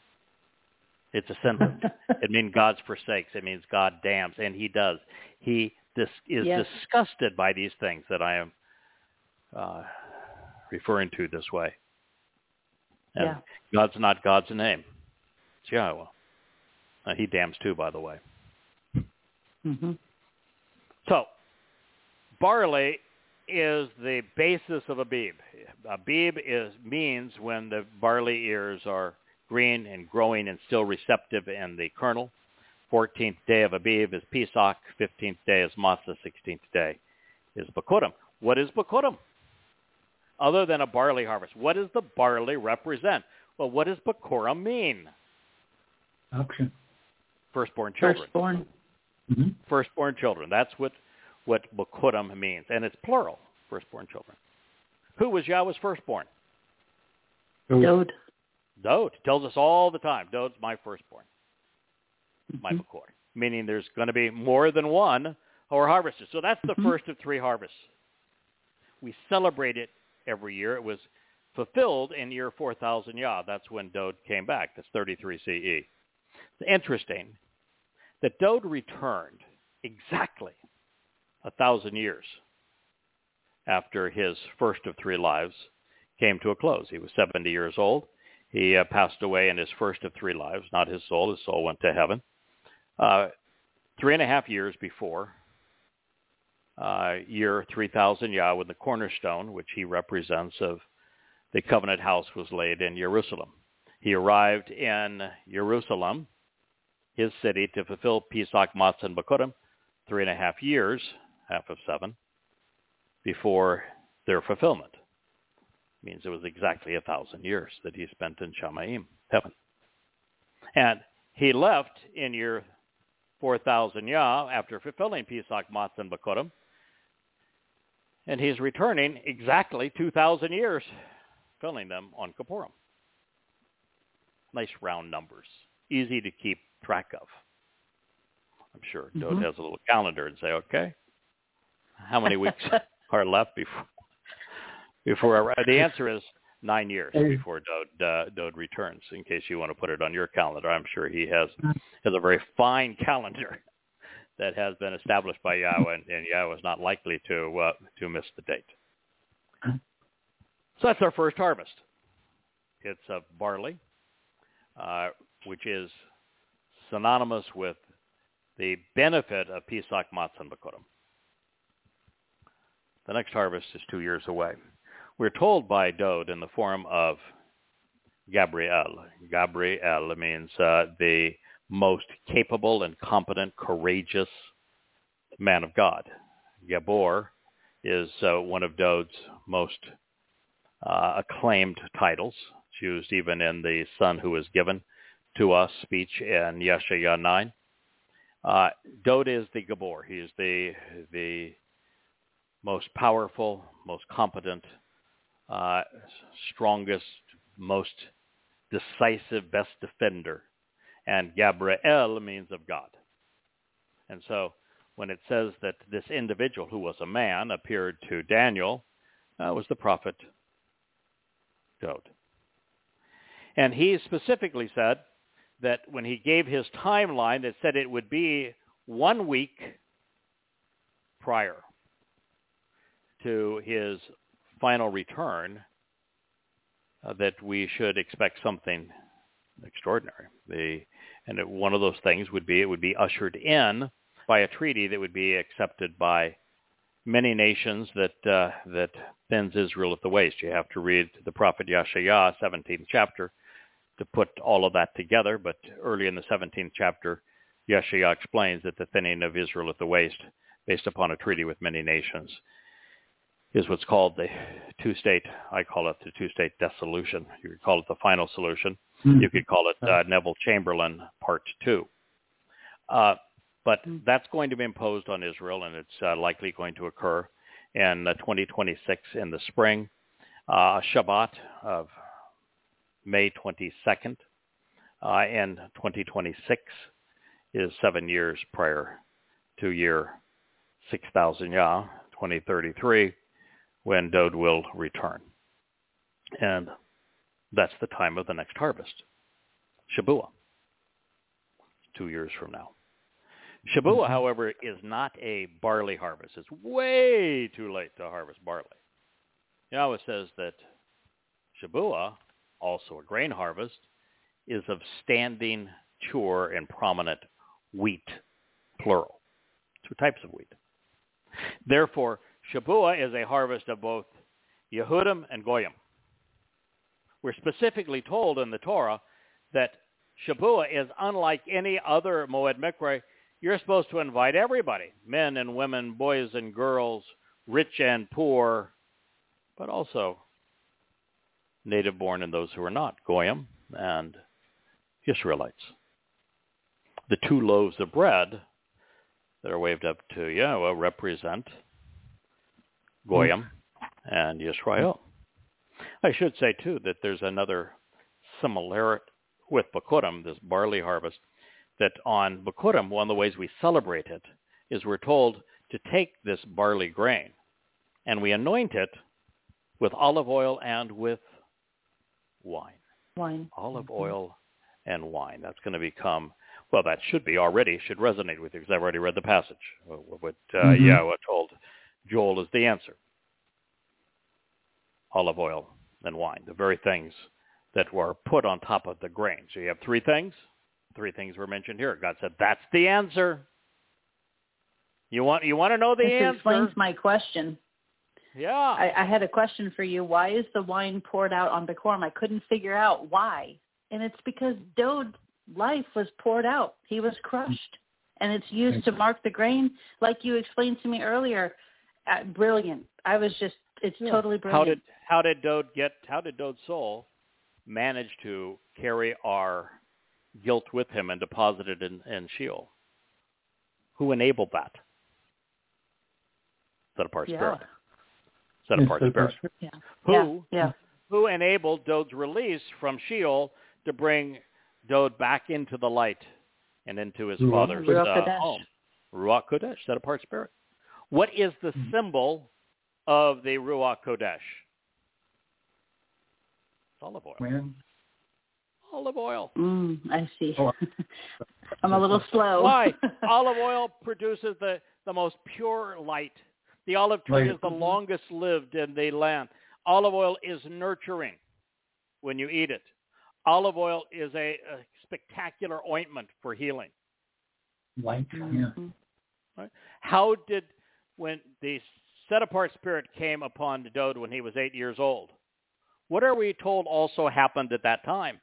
Speaker 2: it's a sentence. It means God forsakes. It means God damns, and he does. He this is yes. disgusted by these things that I am uh, referring to this way. And yeah. God's not God's name. It's Yahweh. Uh, he damns too, by the way.
Speaker 4: Mm-hmm.
Speaker 2: So, barley is the basis of Abib. Abib is means when the barley ears are green and growing and still receptive in the kernel. fourteenth day of Abib is Pesach. fifteenth day is Matzah. sixteenth day is Bikurim. What is Bikurim? Other than a barley harvest, what does the barley represent? Well, what does Bikurim mean?
Speaker 3: Option.
Speaker 2: Firstborn children.
Speaker 4: Firstborn.
Speaker 3: Mm-hmm.
Speaker 2: Firstborn children. That's what, what Bikurim means. And it's plural, firstborn children. Who was Yahweh's firstborn?
Speaker 4: Dod.
Speaker 2: Dod. Tells us all the time, Dod's my firstborn.
Speaker 4: Mm-hmm.
Speaker 2: My Bakor. Meaning there's going to be more than one or harvested. So that's the mm-hmm. first of three harvests. We celebrate it every year. It was fulfilled in year four thousand Yah. That's when Dod came back. That's thirty-three C E. It's interesting that Dod returned exactly a thousand years after his first of three lives came to a close. He was seventy years old. He uh, passed away in his first of three lives, not his soul. His soul went to heaven. Uh, three and a half years before uh, year three thousand Yah, when the cornerstone, which he represents, of the covenant house was laid in Jerusalem. He arrived in Jerusalem, his city, to fulfill Pesach, Matzah, and Bikurim, three and a half years, half of seven, before their fulfillment. It means it was exactly a thousand years that he spent in Shamayim, heaven. And he left in year four thousand Yah after fulfilling Pesach, Matzah, and Bikurim, and he's returning exactly two thousand years, filling them on Kippurim. Nice round numbers, easy to keep track of. I'm sure mm-hmm. Dod has a little calendar and say, okay, how many weeks are left before before I, the answer is nine years before Dod uh, Dod returns. In case you want to put it on your calendar, I'm sure he has has a very fine calendar that has been established by Yahweh, and, and Yahweh is not likely to uh, to miss the date. So that's our first harvest. It's of barley, uh, which is synonymous with the benefit of Pesach, Matzah, and Bikurim. The next harvest is two years away. We're told by Dod in the form of Gabriel. Gabriel means uh, the most capable and competent, courageous man of God. Gabor is uh, one of Dod's most uh, acclaimed titles. It's used even in the Son Who Is Given to Us speech in Yeshaya nine. Uh, Dod is the Gabor. He is the the most powerful, most competent, uh, strongest, most decisive, best defender. And Gabriel means of God. And so when it says that this individual, who was a man, appeared to Daniel, uh, was the prophet Dod. And he specifically said that when he gave his timeline, it said it would be one week prior to his final return uh, that we should expect something extraordinary. The, and it, one of those things would be it would be ushered in by a treaty that would be accepted by many nations that uh, that thins Israel at the waist. You have to read the prophet Yeshaya, seventeenth chapter, to put all of that together. But early in the seventeenth chapter, Yeshua explains that the thinning of Israel at the waist, based upon a treaty with many nations, is what's called the two-state, I call it the two-state dissolution. You could call it the final solution. Mm-hmm. You could call it uh, Neville Chamberlain Part two. Uh, but that's going to be imposed on Israel, and it's uh, likely going to occur in uh, twenty twenty-six in the spring. Uh, Shabbat of May twenty-second uh, in twenty twenty-six is seven years prior to year six thousand Yah, twenty thirty-three, when Dowd will return. And that's the time of the next harvest, Shabuah, two years from now. Shabuah, however, is not a barley harvest. It's way too late to harvest barley. Yahweh says that Shabuah, also a grain harvest, is of standing, mature, and prominent wheat, plural. Two types of wheat. Therefore, Shabuah is a harvest of both Yehudim and Goyim. We're specifically told in the Torah that Shabuah is unlike any other Moed Mikra. You're supposed to invite everybody, men and women, boys and girls, rich and poor, but also native-born and those who are not, Goyim and Israelites. The two loaves of bread that are waved up to Yahweh represent Goyim and Yisrael. I should say, too, that there's another similarity with Bikurim, this barley harvest, that on Bikurim, one of the ways we celebrate it is we're told to take this barley grain and we anoint it with olive oil and with wine.
Speaker 4: Wine.
Speaker 2: Olive oil and wine. That's going to become, well, that should be already, should resonate with you because I've already read the passage. What uh, mm-hmm. Yahweh told Joel is the answer. Olive oil and wine, the very things that were put on top of the grain. So you have three things. Three things were mentioned here. God said, that's the answer. You want you want to know the
Speaker 4: this
Speaker 2: answer?
Speaker 4: Explains my question.
Speaker 2: Yeah.
Speaker 4: I, I had a question for you. Why is the wine poured out on Bikurim? I couldn't figure out why. And it's because Dowd's life was poured out. He was crushed. And it's used to mark the grain, like you explained to me earlier. Uh, brilliant. I was just, it's yeah. totally brilliant.
Speaker 2: How did how did Dowd get, how did Dowd's soul manage to carry our guilt with him and deposit it in, in Sheol? Who enabled that? Set apart
Speaker 4: yeah.
Speaker 2: spirit. Set apart spirit.
Speaker 4: Yeah.
Speaker 2: Who
Speaker 4: yeah. Yeah.
Speaker 2: who enabled Dowd's release from Sheol to bring Dowd back into the light and into his Ruach. father's
Speaker 4: Ruach
Speaker 2: uh, home? Ruach Kodesh, set apart spirit. What is the mm-hmm. symbol of the Ruach Kodesh? It's olive oil.
Speaker 3: When?
Speaker 2: Olive oil.
Speaker 4: Mm, I see. Oh. I'm a little slow.
Speaker 2: Why? Olive oil produces the, the most pure light. The olive tree light. is the longest lived in the land. Olive oil is nurturing when you eat it. Olive oil is a, a spectacular ointment for healing.
Speaker 3: Light, yeah.
Speaker 2: Right? How did, when the set-apart spirit came upon Dowd when he was eight years old, what are we told also happened at that time?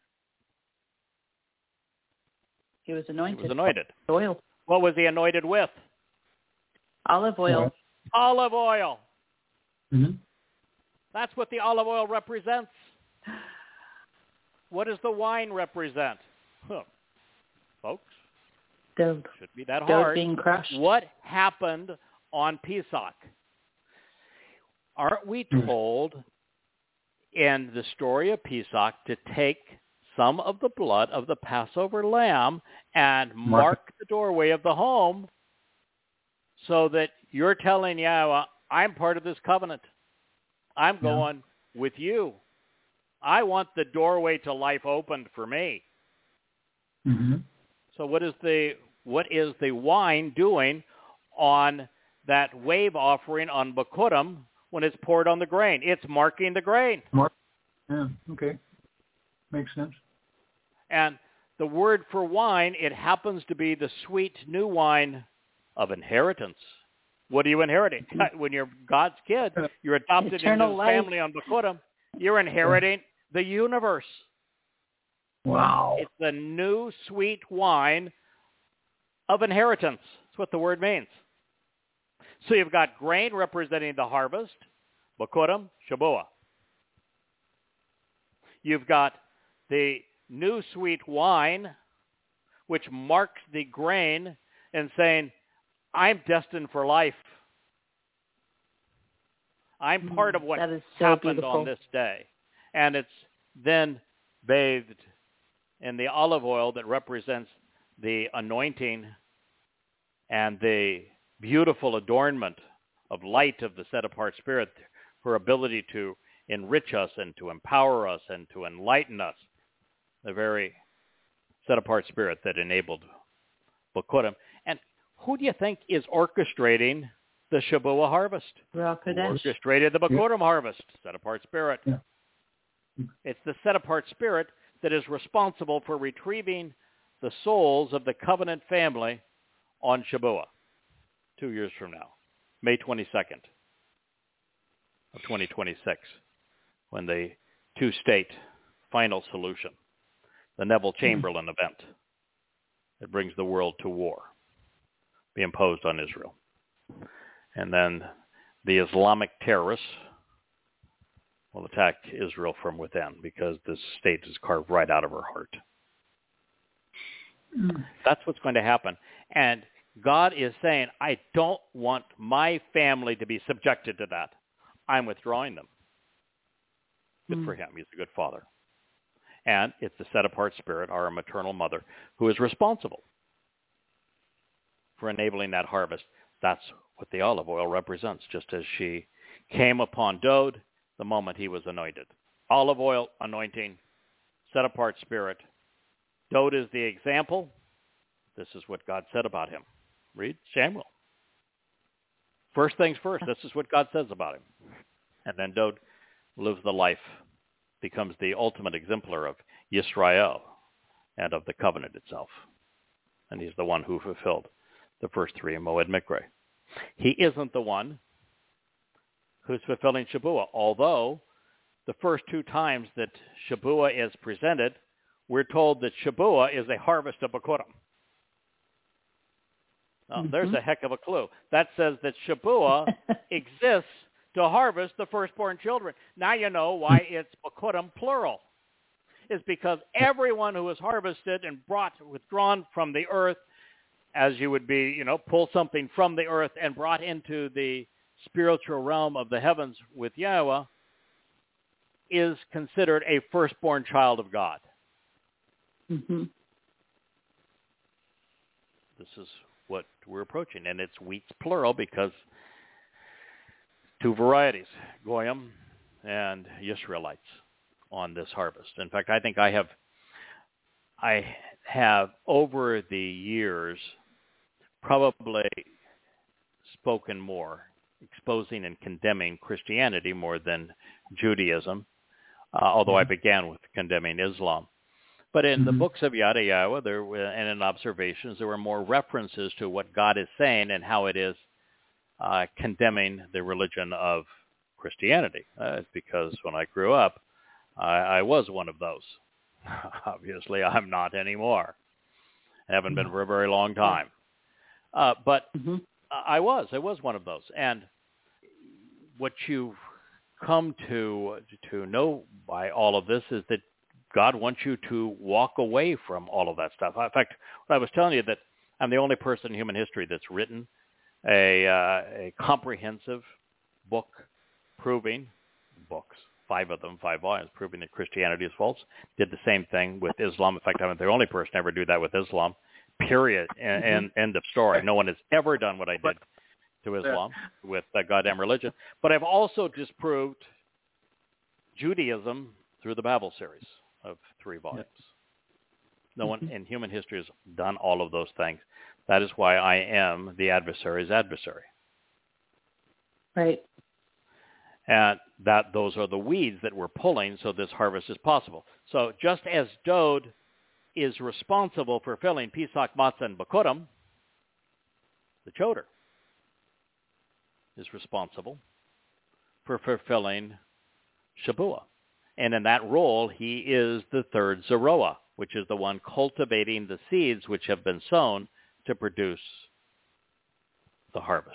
Speaker 4: He was anointed.
Speaker 2: He was anointed.
Speaker 4: Oil.
Speaker 2: What was he anointed with?
Speaker 4: Olive oil.
Speaker 3: oil.
Speaker 2: Olive oil.
Speaker 3: Mm-hmm.
Speaker 2: That's what the olive oil represents. What does the wine represent? Huh. Folks,
Speaker 4: Dowd.
Speaker 2: Should be that
Speaker 4: Dowd
Speaker 2: hard.
Speaker 4: being crushed.
Speaker 2: What happened on Pesach? Aren't we told in the story of Pesach to take some of the blood of the Passover lamb and mark, mark the doorway of the home so that you're telling Yahweh, I'm part of this covenant. I'm going yeah. with you. I want the doorway to life opened for me.
Speaker 3: Mm-hmm.
Speaker 2: So what is the what is the wine doing on that wave offering on Bikurim when it's poured on the grain? It's marking the grain.
Speaker 3: Mark. Yeah, okay. Makes sense.
Speaker 2: And the word for wine, it happens to be the sweet new wine of inheritance. What are you inheriting? When you're God's kid, you're adopted
Speaker 4: Eternal
Speaker 2: into his family on Bikurim. You're inheriting the universe.
Speaker 3: Wow.
Speaker 2: It's the new sweet wine of inheritance. That's what the word means. So you've got grain representing the harvest, Bikurim, Shabuah. You've got the new sweet wine, which marks the grain and saying, I'm destined for life. I'm part of what
Speaker 4: so
Speaker 2: happened
Speaker 4: beautiful.
Speaker 2: on this day. And it's then bathed in the olive oil that represents the anointing and the beautiful adornment of light of the set-apart Spirit, her ability to enrich us and to empower us and to enlighten us, the very set-apart Spirit that enabled Bikurim. And who do you think is orchestrating the Shabuah harvest?
Speaker 4: Ruach Kodesh.
Speaker 2: Orchestrated the Bikurim yeah. harvest, set-apart Spirit.
Speaker 3: Yeah.
Speaker 2: It's the set-apart Spirit that is responsible for retrieving the souls of the covenant family on Shabuah, two years from now, May twenty-second of twenty twenty-six, when the two-state final solution, the Neville Chamberlain mm-hmm. event that brings the world to war, be imposed on Israel. And then the Islamic terrorists will attack Israel from within because this state is carved right out of her heart. Mm. That's what's going to happen. And God is saying, I don't want my family to be subjected to that. I'm withdrawing them. Good mm. for him. He's a good father. And it's the set-apart Spirit, our maternal mother, who is responsible for enabling that harvest. That's what the olive oil represents, just as she came upon Dode the moment he was anointed. Olive oil, anointing, set-apart Spirit. Dode is the example. This is what God said about him. Read Samuel. First things first, this is what God says about him. And then Dode lives the life, becomes the ultimate exemplar of Yisrael and of the covenant itself. And he's the one who fulfilled the first three in Moed Mikre. He isn't the one who's fulfilling Shabuah, although the first two times that Shabuah is presented, we're told that Shabuah is a harvest of Bikurim. Oh, mm-hmm. There's a heck of a clue. That says that Shabuah exists to harvest the firstborn children. Now you know why it's Bikurim plural. It's because everyone who is harvested and brought, withdrawn from the earth, as you would be, you know, pull something from the earth and brought into the spiritual realm of the heavens with Yahweh, is considered a firstborn child of God.
Speaker 4: Mm-hmm.
Speaker 2: This is what we're approaching, and it's wheats plural because two varieties, Goyim and Israelites, on this harvest. In fact, I think I have, I have over the years probably spoken more, exposing and condemning Christianity more than Judaism, uh, although I began with condemning Islam. But in mm-hmm. the books of Yada Yahweh there were, and in observations, there were more references to what God is saying and how it is uh, condemning the religion of Christianity. Uh, it's because when I grew up, I, I was one of those. Obviously, I'm not anymore. I haven't been for a very long time. Uh, but mm-hmm. I was. I was one of those. And what you come to to know by all of this is that God wants you to walk away from all of that stuff. In fact, what I was telling you, that I'm the only person in human history that's written a, uh, a comprehensive book proving, books, five of them, five volumes, proving that Christianity is false. Did the same thing with Islam. In fact, I'm the only person to ever do that with Islam, period, and, mm-hmm. and end of story. No one has ever done what I did to Islam with that goddamn religion. But I've also disproved Judaism through the Babel series of three volumes. No one in human history has done all of those things. That is why I am the adversary's adversary.
Speaker 4: Right.
Speaker 2: And that those are the weeds that we're pulling so this harvest is possible. So just as Dode is responsible for filling Pesach, Matzah, and Bikurim, the Choder is responsible for fulfilling Shabuah. And in that role, he is the third Zeroah, which is the one cultivating the seeds which have been sown to produce the harvest.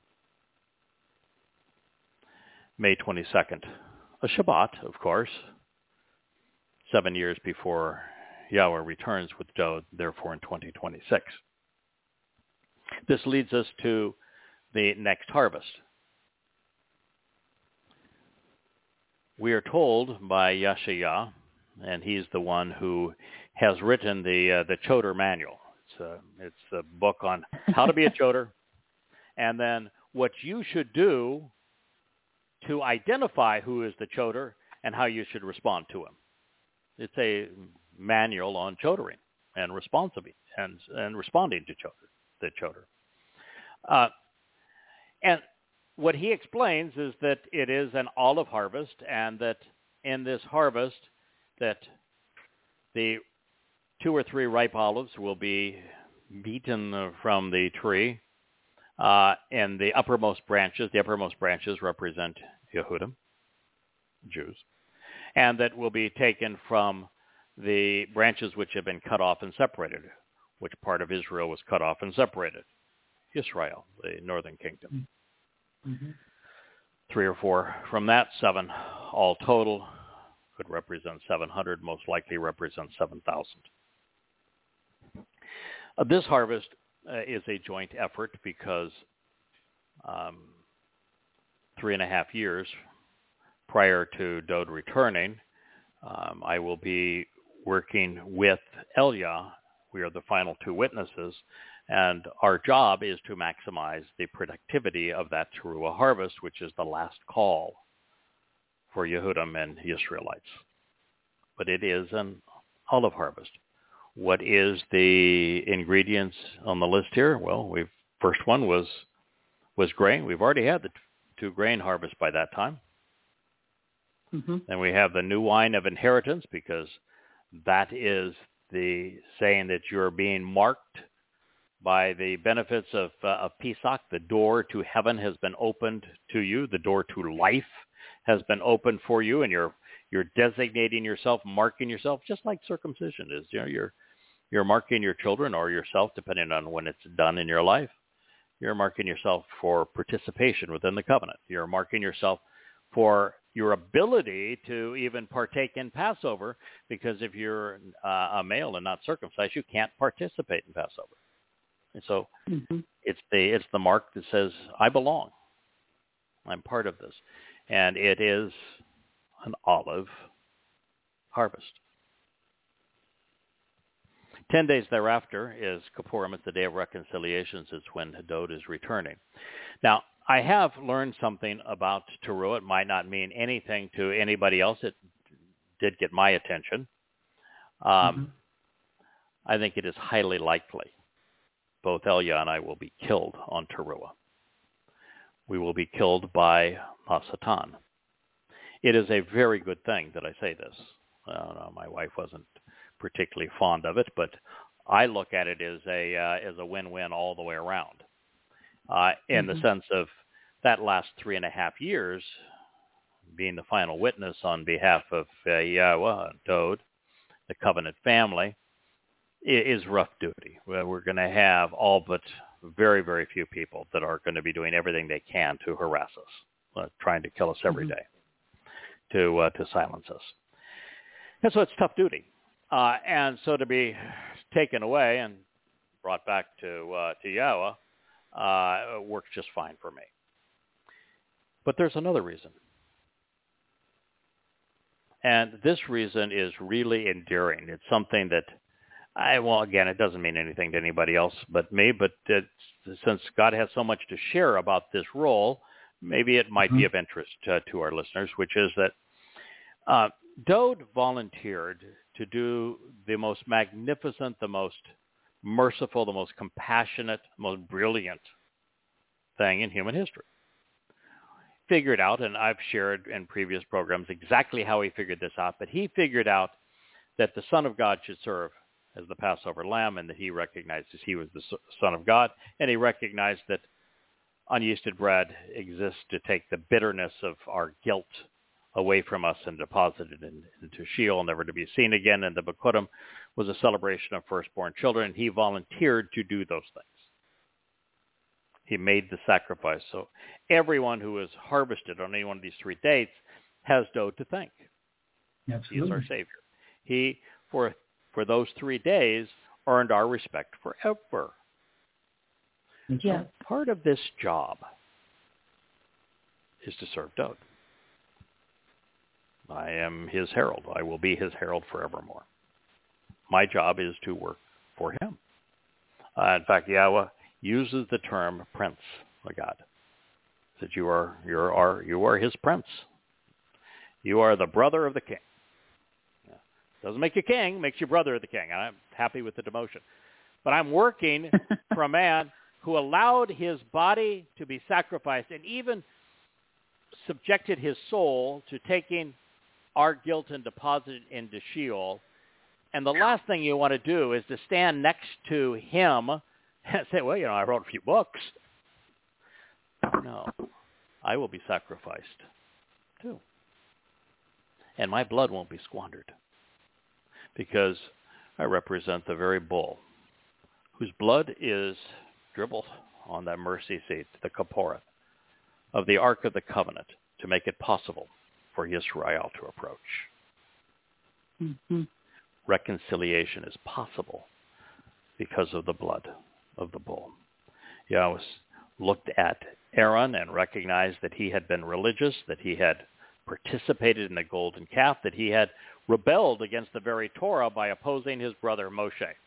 Speaker 2: May twenty-second, a Shabbat, of course, seven years before Yahweh returns with Dode, therefore in twenty twenty-six. This leads us to the next harvest. We are told by Yeshaya, and he's the one who has written the uh, the Choder Manual. It's a, it's a book on how to be a Choder, and then what you should do to identify who is the Choder and how you should respond to him. It's a manual on Chodering and responsibly and and responding to Choder, the Choder. Uh, and what he explains is that it is an olive harvest, and that in this harvest that the two or three ripe olives will be beaten from the tree, uh, and the uppermost branches, the uppermost branches represent Yehudim, Jews, and that will be taken from the branches which have been cut off and separated. Which part of Israel was cut off and separated? Israel, the northern kingdom. Mm-hmm. Three or four from that, seven all total, could represent seven hundred, most likely represent seven thousand. Uh, this harvest uh, is a joint effort because um, three and a half years prior to Dode returning, um, I will be working with Elia. We are the final two witnesses, and our job is to maximize the productivity of that teruah harvest, which is the last call for Yehudim and Israelites. But it is an olive harvest. What is the ingredients on the list here? Well, we first one was was grain. We've already had the t- two grain harvests by that time. Mm-hmm. And we have the new wine of inheritance, because that is the saying that you're being marked by the benefits of, uh, of Pesach. The door to heaven has been opened to you. The door to life has been opened for you, and you're you're designating yourself, marking yourself, just like circumcision is. You know, you're you're marking your children or yourself, depending on when it's done in your life. You're marking yourself for participation within the covenant. You're marking yourself for your ability to even partake in Passover, because if you're uh, a male and not circumcised, you can't participate in Passover. And so mm-hmm. it's the it's the mark that says, I belong. I'm part of this. And it is an olive harvest. Ten days thereafter is Kippurim. It's the Day of Reconciliations. It's when Dode is returning. Now, I have learned something about teruah. It might not mean anything to anybody else. It did get my attention. Um, mm-hmm. I think it is highly likely both Elia and I will be killed on teruah. We will be killed by Hasatan. It is a very good thing that I say this. I don't know, my wife wasn't particularly fond of it, but I look at it as a uh, as a win-win all the way around. Uh, in mm-hmm. the sense of that last three and a half years, being the final witness on behalf of uh, Yahweh, Dode, the covenant family, is rough duty. We're going to have all but very, very few people that are going to be doing everything they can to harass us, uh, trying to kill us every mm-hmm. day, to uh, to silence us. And so it's tough duty. Uh, and so to be taken away and brought back to uh, to Yahweh uh, works just fine for me. But there's another reason. And this reason is really endearing. It's something that I, well, again, it doesn't mean anything to anybody else but me, but it's, since God has so much to share about this role, maybe it might mm-hmm. be of interest uh, to our listeners, which is that uh, Dode volunteered to do the most magnificent, the most merciful, the most compassionate, most brilliant thing in human history. Figured out, and I've shared in previous programs exactly how he figured this out, but he figured out that the Son of God should serve as the Passover lamb, and that he recognized as he was the Son of God, and he recognized that unyeasted bread exists to take the bitterness of our guilt away from us and deposited in, into Sheol, never to be seen again. And the Bikurim was a celebration of firstborn children. He volunteered to do those things. He made the sacrifice. So everyone who is harvested on any one of these three dates has Dode to thank.
Speaker 3: Absolutely.
Speaker 2: He is our Savior. He, for for those three days, earned our respect forever.
Speaker 3: That's
Speaker 4: Yeah.
Speaker 3: right.
Speaker 2: Part of this job is to serve Dode. I am his herald. I will be his herald forevermore. My job is to work for him. Uh, in fact, Yahweh uses the term prince of God. That you are, you are, you are his prince. You are the brother of the king. Doesn't make you king, makes you brother of the king. I'm happy with the demotion. But I'm working for a man who allowed his body to be sacrificed and even subjected his soul to taking our guilt and deposit it into Sheol. And the last thing you want to do is to stand next to him and say, well, you know, I wrote a few books. No, I will be sacrificed too. And my blood won't be squandered, because I represent the very bull whose blood is dribbled on that mercy seat, the Kapporeth, of the Ark of the Covenant, to make it possible for Yisrael to approach.
Speaker 4: Mm-hmm.
Speaker 2: Reconciliation is possible because of the blood of the bull. Yahweh looked at Aaron and recognized that he had been religious, that he had participated in the golden calf, that he had rebelled against the very Torah by opposing his brother Moshe.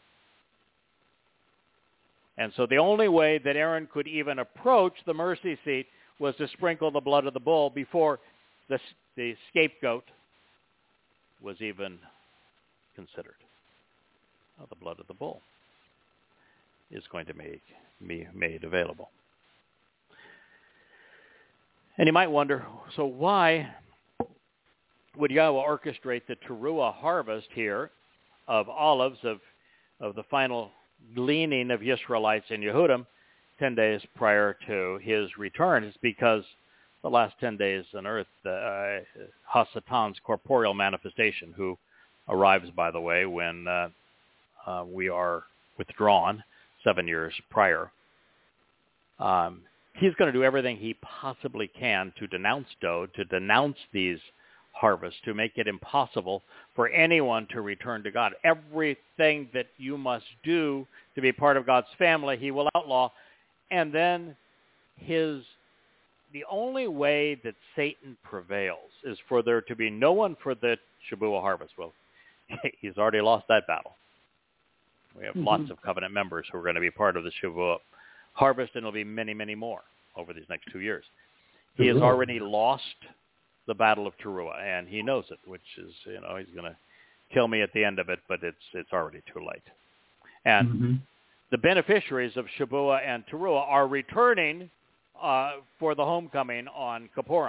Speaker 2: And so the only way that Aaron could even approach the mercy seat was to sprinkle the blood of the bull before the, the scapegoat was even considered. Well, the blood of the bull is going to make, be made available. And you might wonder, so why would Yahweh orchestrate the Teruah harvest here of olives, of, of the final gleaning of Israelites in Yehudim, ten days prior to his return? It's because the last ten days on earth, uh, Hasatan's corporeal manifestation, who arrives, by the way, when uh, uh, we are withdrawn seven years prior, um, he's going to do everything he possibly can to denounce Dode, to denounce these harvests, to make it impossible for anyone to return to God. Everything that you must do to be part of God's family, he will outlaw. And then his the only way that Satan prevails is for there to be no one for the Shabuah harvest. Well, he's already lost that battle. We have mm-hmm. lots of covenant members who are going to be part of the Shavuot harvest, and there'll be many, many more over these next two years. He has already lost the battle of Teruah, and he knows it, which is, you know, he's going to kill me at the end of it, but it's it's already too late. And mm-hmm. the beneficiaries of Shabuah and Teruah are returning uh, for the homecoming on Kippurim.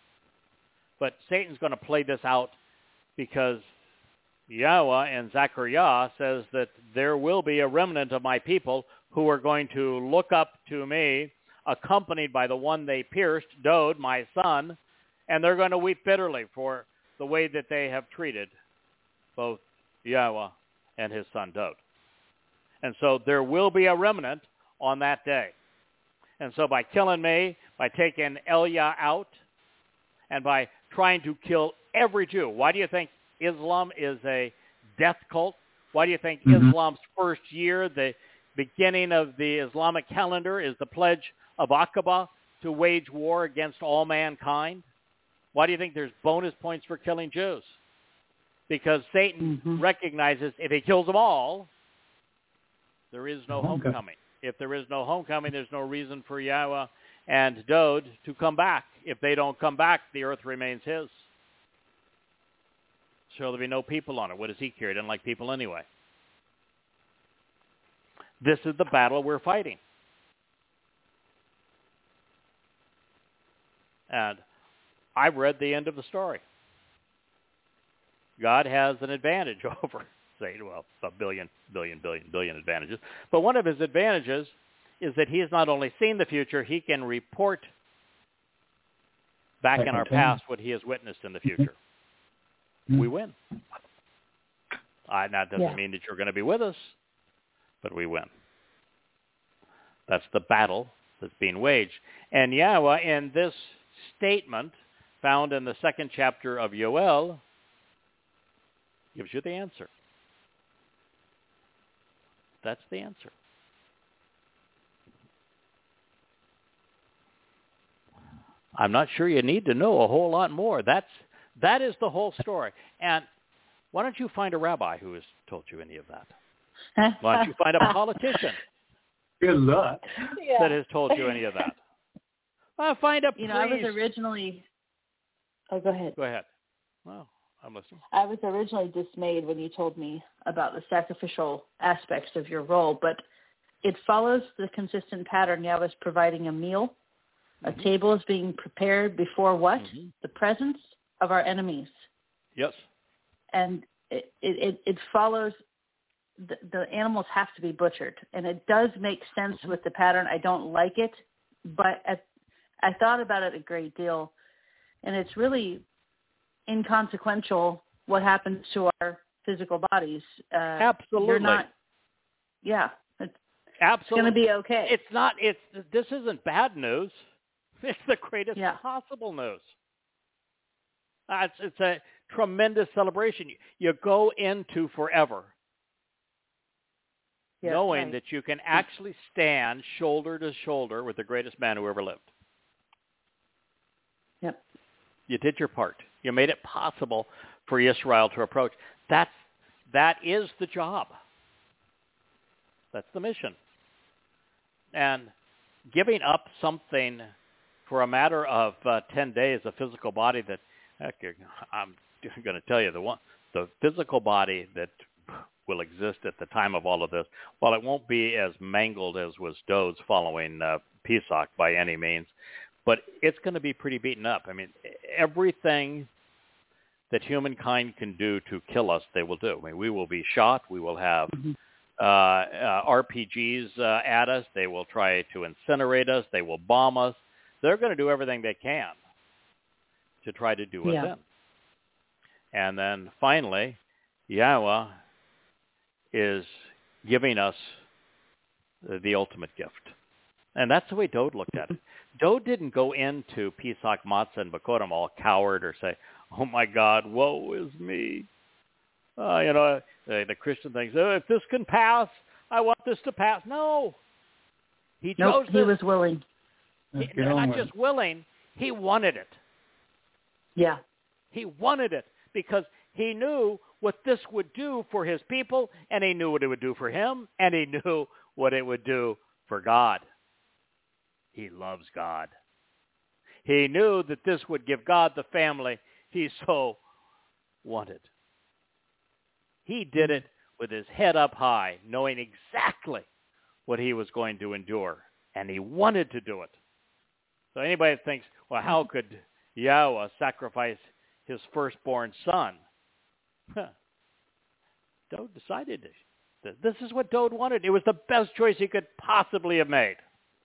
Speaker 2: But Satan's going to play this out because Yahweh and Zechariah says that there will be a remnant of my people who are going to look up to me, accompanied by the one they pierced, Dode, my son, and they're going to weep bitterly for the way that they have treated both Yahweh and his son Dode. And so there will be a remnant on that day. And so by killing me, by taking Elia out, and by trying to kill every Jew, why do you think Islam is a death cult? Why do you think mm-hmm. Islam's first year, the beginning of the Islamic calendar, is the pledge of Aqaba to wage war against all mankind? Why do you think there's bonus points for killing Jews? Because Satan mm-hmm. recognizes if he kills them all, there is no homecoming. homecoming. If there is no homecoming, there's no reason for Yahweh and Dode to come back. If they don't come back, the earth remains his. So there'll be no people on it. What does he care? He doesn't like people anyway. This is the battle we're fighting. And I've read the end of the story. God has an advantage over Satan. Well, a billion, billion, billion, billion advantages. But one of his advantages is that he has not only seen the future, he can report back
Speaker 3: Back
Speaker 2: in
Speaker 3: in
Speaker 2: our
Speaker 3: time.
Speaker 2: past what he has witnessed in the future.
Speaker 3: Mhm.
Speaker 2: We win. Uh, that doesn't
Speaker 4: Yeah.
Speaker 2: mean that you're going to be with us, but we win. That's the battle that's being waged. And Yahweh, in this statement found in the second chapter of Yoel, gives you the answer. That's the answer. I'm not sure you need to know a whole lot more. That's that is the whole story. And why don't you find a rabbi who has told you any of that? Why don't you find a politician
Speaker 3: Good luck.
Speaker 4: Yeah.
Speaker 2: that has told you any of that? Well, find a
Speaker 4: You know, I was
Speaker 2: priest.
Speaker 4: originally. Oh, go ahead.
Speaker 2: Go ahead. Well, I'm listening.
Speaker 4: I was originally dismayed when you told me about the sacrificial aspects of your role, but it follows the consistent pattern. Yahweh's providing a meal. A
Speaker 2: Mhm.
Speaker 4: table is being prepared before what?
Speaker 2: Mhm.
Speaker 4: The presence of our enemies.
Speaker 2: Yes.
Speaker 4: And it, it, it follows, the, the animals have to be butchered. And it does make sense with the pattern. I don't like it, but at, I thought about it a great deal. And it's really inconsequential what happens to our physical bodies. Uh,
Speaker 2: Absolutely.
Speaker 4: You're not, yeah, it's
Speaker 2: Absolutely.
Speaker 4: going to be okay.
Speaker 2: It's not. It's this isn't bad news. It's the greatest
Speaker 4: Yeah.
Speaker 2: possible news. Uh, it's it's a tremendous celebration. You, you go into forever,
Speaker 4: Yeah,
Speaker 2: knowing
Speaker 4: right.
Speaker 2: that you can actually stand shoulder to shoulder with the greatest man who ever lived.
Speaker 4: Yep.
Speaker 2: You did your part. You made it possible for Israel to approach. That's that is the job. That's the mission. And giving up something for a matter of uh, ten days, a physical body that, heck, I'm going to tell you, the one, the physical body that will exist at the time of all of this, while it won't be as mangled as was Dod's following uh, Pesach by any means, but it's going to be pretty beaten up. I mean, everything that humankind can do to kill us, they will do. I mean, we will be shot. We will have
Speaker 4: Mm-hmm.
Speaker 2: uh, uh, R P Gs uh, at us. They will try to incinerate us. They will bomb us. They're going to do everything they can to try to do us
Speaker 4: Yeah.
Speaker 2: in. And then finally, Yahweh is giving us the, the ultimate gift. And that's the way Dode looked at it. Dode didn't go into Pesach, Matzah, and Bakorim all coward or say, oh my God, woe is me. Uh, you know, the, the Christian thinks, oh, if this can pass, I want this to pass. No. He
Speaker 4: Nope,
Speaker 2: chose
Speaker 4: he
Speaker 2: this.
Speaker 4: was willing.
Speaker 2: He,
Speaker 3: Let's get on
Speaker 2: not
Speaker 3: with
Speaker 2: just
Speaker 3: it.
Speaker 2: willing, he wanted it.
Speaker 4: Yeah.
Speaker 2: He wanted it because he knew what this would do for his people, and he knew what it would do for him, and he knew what it would do for God. He loves God. He knew that this would give God the family he so wanted. He did it with his head up high, knowing exactly what he was going to endure, and he wanted to do it. So anybody that thinks, well, how could Yahweh sacrifice his firstborn son? Huh. Dode decided this. This is what Dode wanted. It was the best choice he could possibly have made.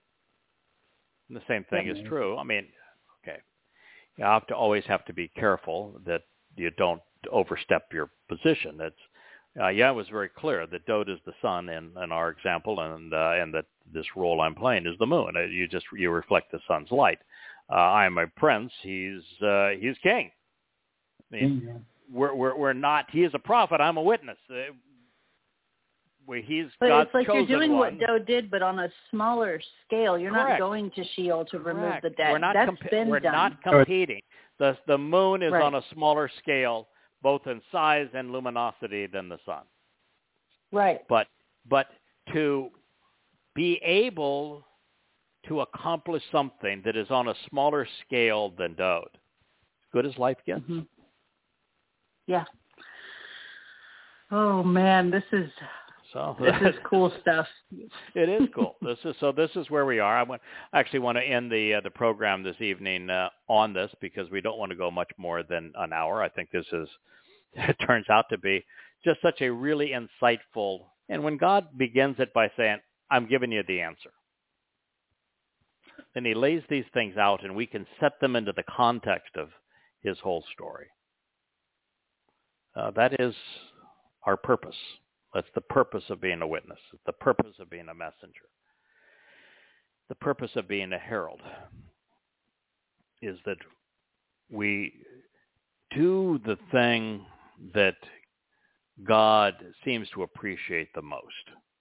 Speaker 2: And the same thing
Speaker 3: Yeah.
Speaker 2: is true. I mean, okay, you have to always have to be careful that you don't overstep your position. That's uh, yeah, it was very clear that Dode is the sun in, in our example, and uh, and that this role I'm playing is the moon. Uh, You just you reflect the sun's light. Uh, I am a prince. He's uh, he's king. I mean,
Speaker 3: Yeah.
Speaker 2: we're we're we're not. He is a prophet. I'm a witness. Uh, where he's
Speaker 4: But
Speaker 2: God's
Speaker 4: it's like you're
Speaker 2: chosen
Speaker 4: doing
Speaker 2: one.
Speaker 4: what Doe did, but on a smaller scale. You're
Speaker 2: Correct.
Speaker 4: not going to Sheol to remove
Speaker 2: Correct.
Speaker 4: the dead.
Speaker 2: We're not
Speaker 4: That's
Speaker 2: comp-
Speaker 4: been
Speaker 2: we're
Speaker 4: done.
Speaker 2: not competing. The the moon is
Speaker 4: Right.
Speaker 2: on a smaller scale, both in size and luminosity, than the sun.
Speaker 4: Right.
Speaker 2: But but to be able to accomplish something that is on a smaller scale than Dode, as good as life gets.
Speaker 4: Mm-hmm. Yeah. Oh man, this is
Speaker 2: So
Speaker 4: this is cool stuff.
Speaker 2: It is cool. This is so. This is where we are. I want, actually want to end the uh, the program this evening uh, on this because we don't want to go much more than an hour. I think this is it turns out to be just such a really insightful. And when God begins it by saying, "I'm giving you the answer," and he lays these things out, and we can set them into the context of his whole story. Uh, that is our purpose. That's the purpose of being a witness. It's the purpose of being a messenger. The purpose of being a herald is that we do the thing that God seems to appreciate the most.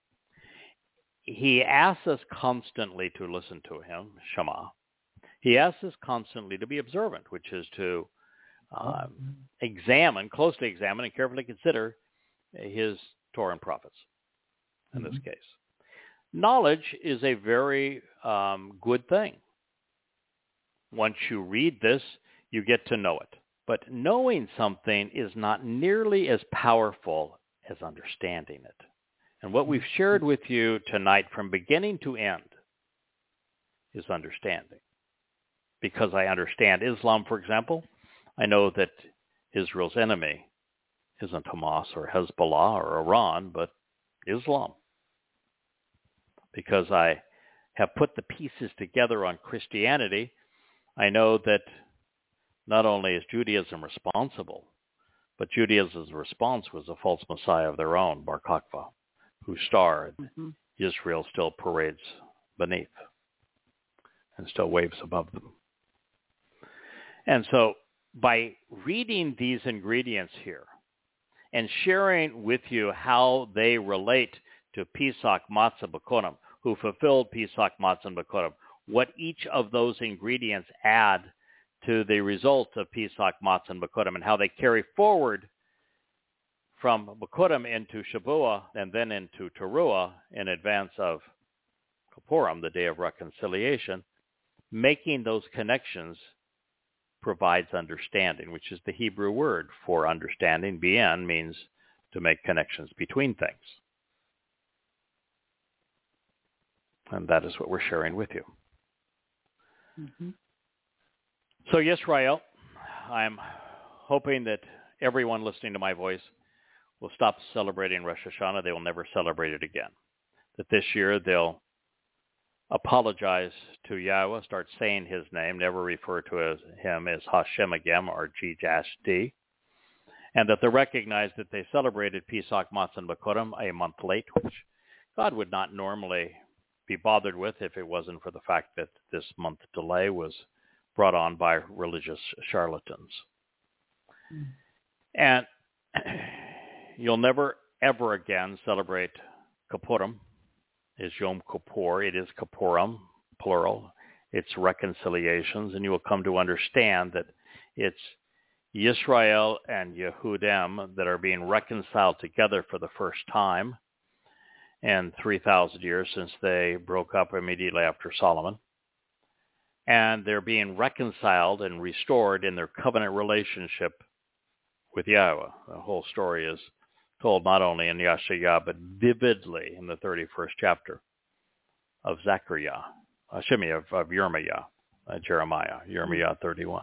Speaker 2: He asks us constantly to listen to him, Shema. He asks us constantly to be observant, which is to uh, examine, closely examine, and carefully consider his Torah and prophets, in mm-hmm. this case. Knowledge is a very um, good thing. Once you read this, you get to know it. But knowing something is not nearly as powerful as understanding it. And what we've shared with you tonight from beginning to end is understanding. Because I understand Islam, for example, I know that Israel's enemy isn't Hamas or Hezbollah or Iran, but Islam. Because I have put the pieces together on Christianity, I know that not only is Judaism responsible, but Judaism's response was a false messiah of their own, Bar Kokhba, whose star mm-hmm. Israel still parades beneath and still waves above them. And so by reading these ingredients here and sharing with you how they relate to Pesach Matzah B'Kodim, who fulfilled Pesach Matzah B'Kodim, what each of those ingredients add to the result of Pesach Matzah B'Kodim, and how they carry forward from B'Kodim into Shavuot and then into Teruah in advance of Kippurim, the Day of Reconciliation. Making those connections provides understanding, which is the Hebrew word for understanding. Bien means to make connections between things. And that is what we're sharing with you. Mm-hmm. So Yisrael, I'm hoping that everyone listening to my voice will stop celebrating Rosh Hashanah. They will never celebrate it again. That this year they'll apologize to Yahweh, start saying his name, never refer to as, him as Hashem again or G-D, and that they recognize that they celebrated Pesach Matzah B'Kodim a month late, which God would not normally be bothered with if it wasn't for the fact that this month delay was brought on by religious charlatans. Mm. And you'll never, ever again celebrate Kippurim. Is Yom Kippur. It is Kippurim, plural. It's reconciliations, and you will come to understand that it's Yisrael and Yehudim that are being reconciled together for the first time in three thousand years, since they broke up immediately after Solomon. And they're being reconciled and restored in their covenant relationship with Yahweh. The whole story is told not only in Yashayah, but vividly in the thirty-first chapter of Zechariah, uh, Shemi, of, of Yirmiah, uh, Jeremiah, Yirmiah thirty-one.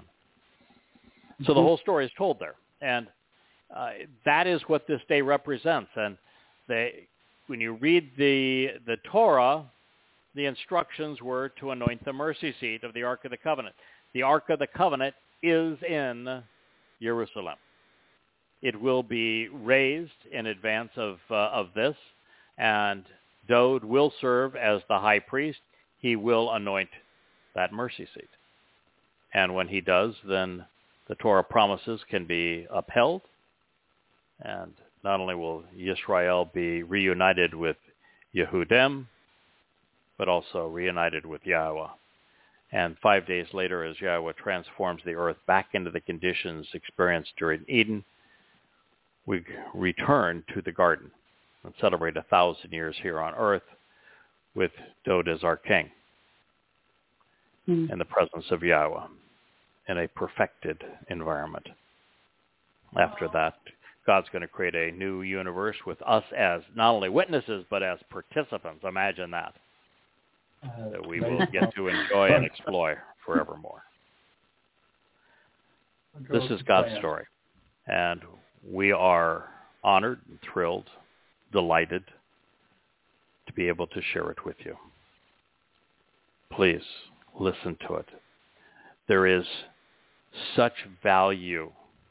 Speaker 2: So the whole story is told there. And uh, that is what this day represents. And they, when you read the the Torah, the instructions were to anoint the mercy seat of the Ark of the Covenant. The Ark of the Covenant is in Jerusalem. It will be raised in advance of uh, of this, and Dowd will serve as the high priest. He will anoint that mercy seat. And when he does, then the Torah promises can be upheld, and not only will Yisrael be reunited with Yehudim, but also reunited with Yahweh. And five days later, as Yahweh transforms the earth back into the conditions experienced during Eden, we return to the garden and celebrate a thousand years here on earth with Dowd as our king mm. in the presence of Yahweh in a perfected environment. After that, God's going to create a new universe with us as not only witnesses, but as participants. Imagine that. Uh, that we will get to enjoy and explore forevermore. This is God's story. And we are honored, thrilled, delighted to be able to share it with you. Please listen to it. There is such value,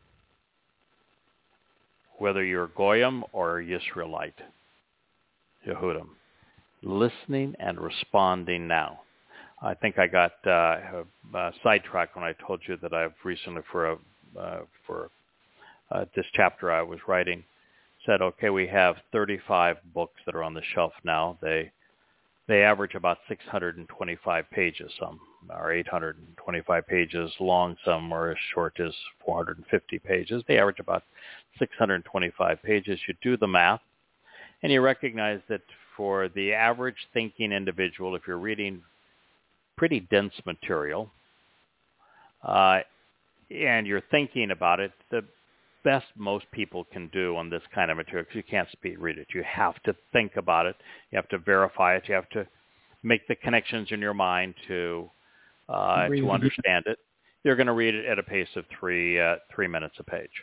Speaker 2: whether you're Goyim or Yisraelite, Yehudim, listening and responding now. I think I got uh, uh, sidetracked when I told you that I've recently, for a, uh, for uh, this chapter I was writing, said, okay, we have thirty-five books that are on the shelf now. They they average about six hundred twenty-five pages. Some are eight hundred twenty-five pages long. Some are as short as four hundred fifty pages. They average about six hundred twenty-five pages. You do the math, and you recognize that for the average thinking individual, if you're reading pretty dense material, uh, and you're thinking about it, the best most people can do on this kind of material, because you can't speed read it. You have to think about it. You have to verify it. You have to make the connections in your mind to uh, to understand it. You're going to read it at a pace of three uh, three minutes a page.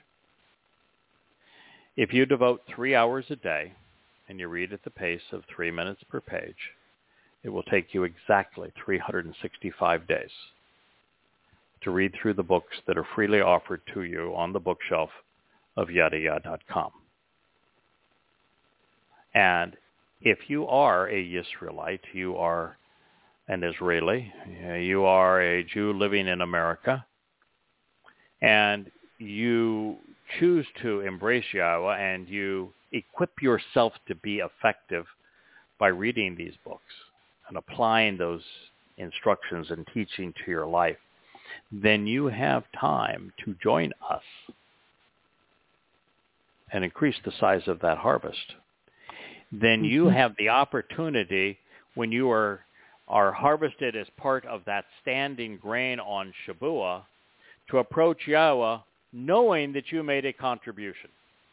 Speaker 2: If you devote three hours a day and you read at the pace of three minutes per page, it will take you exactly three hundred sixty-five days to read through the books that are freely offered to you on the bookshelf of yada yada dot com. And if you are a Yisraelite, you are an Israeli, you are a Jew living in America, and you choose to embrace Yahweh and you equip yourself to be effective by reading these books and applying those instructions and teaching to your life, then you have time to join us and increase the size of that harvest. Then you have the opportunity, when you are, are harvested as part of that standing grain on Shabuah, to approach Yahweh knowing that you made a contribution.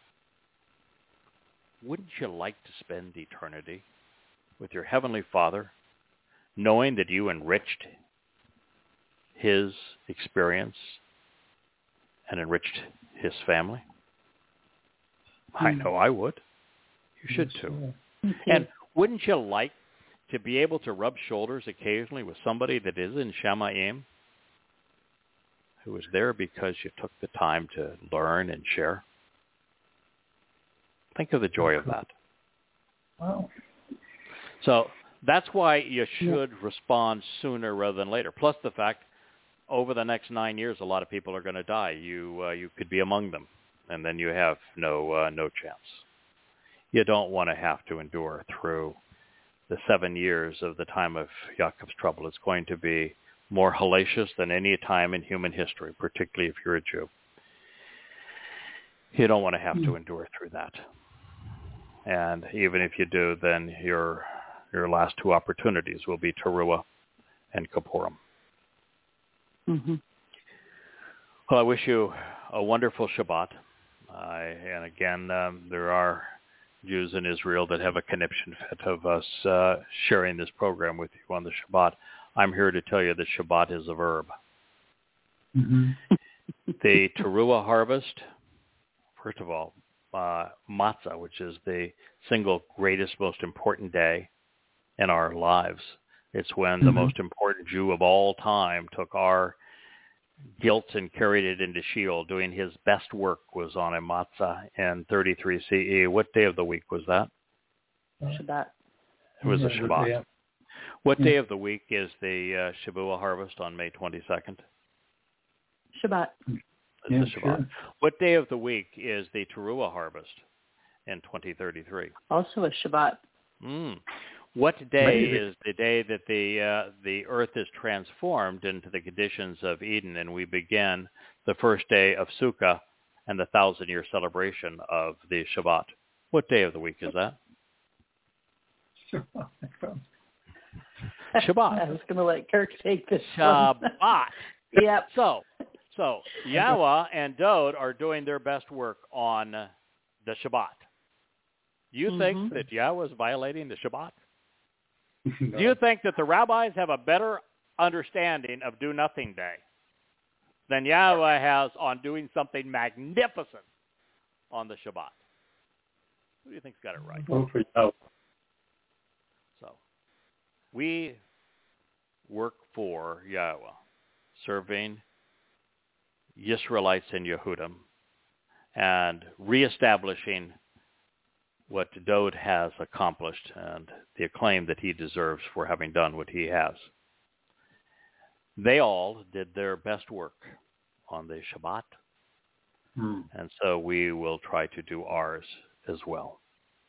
Speaker 2: Wouldn't you like to spend eternity with your Heavenly Father, knowing that you enriched his experience and enriched his family? I know I would. You should too. And wouldn't you like to be able to rub shoulders occasionally with somebody that is in Shamayim, who is there because you took the time to learn and share? Think of the joy of that.
Speaker 3: Wow.
Speaker 2: So that's why you should respond sooner rather than later. Plus the fact, over the next nine years, a lot of people are going to die. You uh, you could be among them, and then you have no uh, no chance. You don't want to have to endure through the seven years of the time of Yaakov's trouble. It's going to be more hellacious than any time in human history, particularly if you're a Jew. You don't want to have to endure through that. And even if you do, then your your last two opportunities will be Teruah and Kippurim.
Speaker 4: Mm-hmm.
Speaker 2: Well, I wish you a wonderful Shabbat. Uh, and again, um, there are Jews in Israel that have a conniption fit of us uh, sharing this program with you on the Shabbat. I'm here to tell you that Shabbat is a verb.
Speaker 3: Mm-hmm.
Speaker 2: The Teruah harvest, first of all, uh, Matzah, which is the single greatest, most important day in our lives. It's when mm-hmm. the most important Jew of all time took our guilt and carried it into Sheol. Doing his best work was on a matzah in thirty-three C E. What day of the week was that?
Speaker 4: Shabbat.
Speaker 2: It was
Speaker 3: Yeah,
Speaker 2: a Shabbat.
Speaker 3: yeah.
Speaker 2: What
Speaker 3: Yeah.
Speaker 2: day of the week is the uh, Shabuah harvest on May twenty-second?
Speaker 4: Shabbat.
Speaker 2: It's
Speaker 3: Yeah,
Speaker 2: the Shabbat.
Speaker 3: sure.
Speaker 2: What day of the week is the Teruah harvest in twenty thirty-three?
Speaker 4: Also a Shabbat.
Speaker 2: Mm. What day
Speaker 3: Maybe.
Speaker 2: is the day that the uh, the earth is transformed into the conditions of Eden, and we begin the first day of Sukkah and the thousand-year celebration of the Shabbat? What day of the week is that? Shabbat.
Speaker 4: I was going to let Kirk take this one.
Speaker 2: Shabbat.
Speaker 4: Yep.
Speaker 2: So, so Yahweh and Dode are doing their best work on the Shabbat. Do you
Speaker 4: Mhm.
Speaker 2: think that Yahweh is violating the Shabbat?
Speaker 3: No.
Speaker 2: Do you think that the rabbis have a better understanding of Do Nothing Day than Yahweh has on doing something magnificent on the Shabbat? Who do you think's got it right?
Speaker 3: Vote for Yahweh.
Speaker 2: So we work for Yahweh, serving Israelites in Yehudim and reestablishing what Dowd has accomplished and the acclaim that he deserves for having done what he has. They all did their best work on the Shabbat,
Speaker 3: Hmm.
Speaker 2: and so we will try to do ours as well.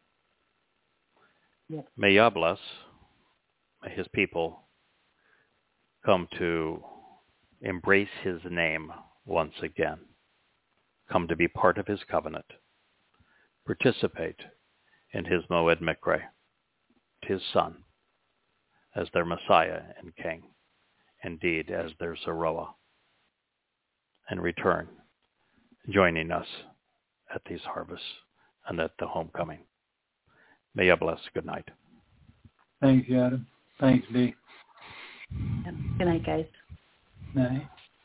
Speaker 4: Yes.
Speaker 2: May Yah bless, may his people come to embrace his name once again, come to be part of his covenant, participate in his Moed Mikre, his son, as their Messiah and King, indeed as their Zeroah, and return, joining us at these harvests and at the homecoming. May you bless. Good night.
Speaker 3: Thanks, Adam. Thanks, B.
Speaker 4: Yep. Good night, guys.
Speaker 3: Night.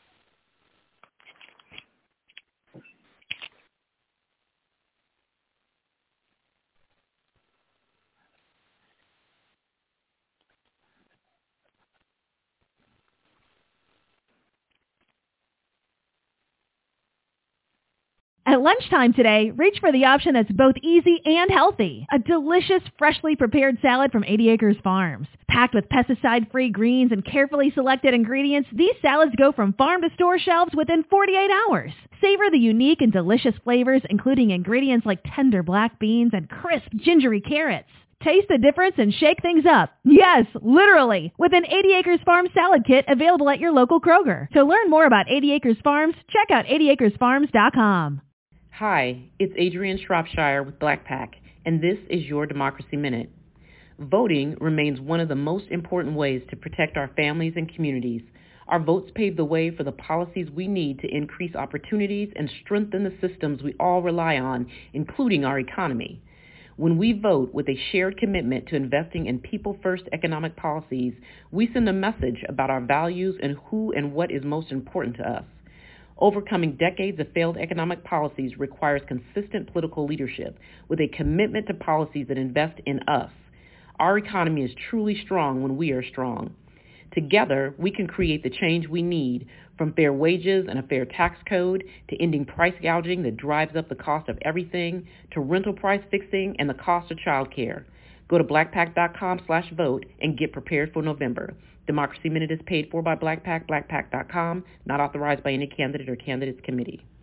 Speaker 5: At lunchtime today, reach for the option that's both easy and healthy. A delicious, freshly prepared salad from eighty acres Farms. Packed with pesticide-free greens and carefully selected ingredients, these salads go from farm to store shelves within forty-eight hours. Savor the unique and delicious flavors, including ingredients like tender black beans and crisp, gingery carrots. Taste the difference and shake things up. Yes, literally, with an eighty acres Farms salad kit available at your local Kroger. To learn more about eighty acres Farms, check out eighty acres farms dot com.
Speaker 6: Hi, it's Adrienne Shropshire with Black Pac, and this is your Democracy Minute. Voting remains one of the most important ways to protect our families and communities. Our votes pave the way for the policies we need to increase opportunities and strengthen the systems we all rely on, including our economy. When we vote with a shared commitment to investing in people-first economic policies, we send a message about our values and who and what is most important to us. Overcoming decades of failed economic policies requires consistent political leadership with a commitment to policies that invest in us. Our economy is truly strong when we are strong. Together, we can create the change we need, from fair wages and a fair tax code to ending price gouging that drives up the cost of everything, to rental price fixing and the cost of childcare. Go to blackpac.com slash vote and get prepared for November. Democracy Minute is paid for by Black Pac, black pac dot com, not authorized by any candidate or candidates committee.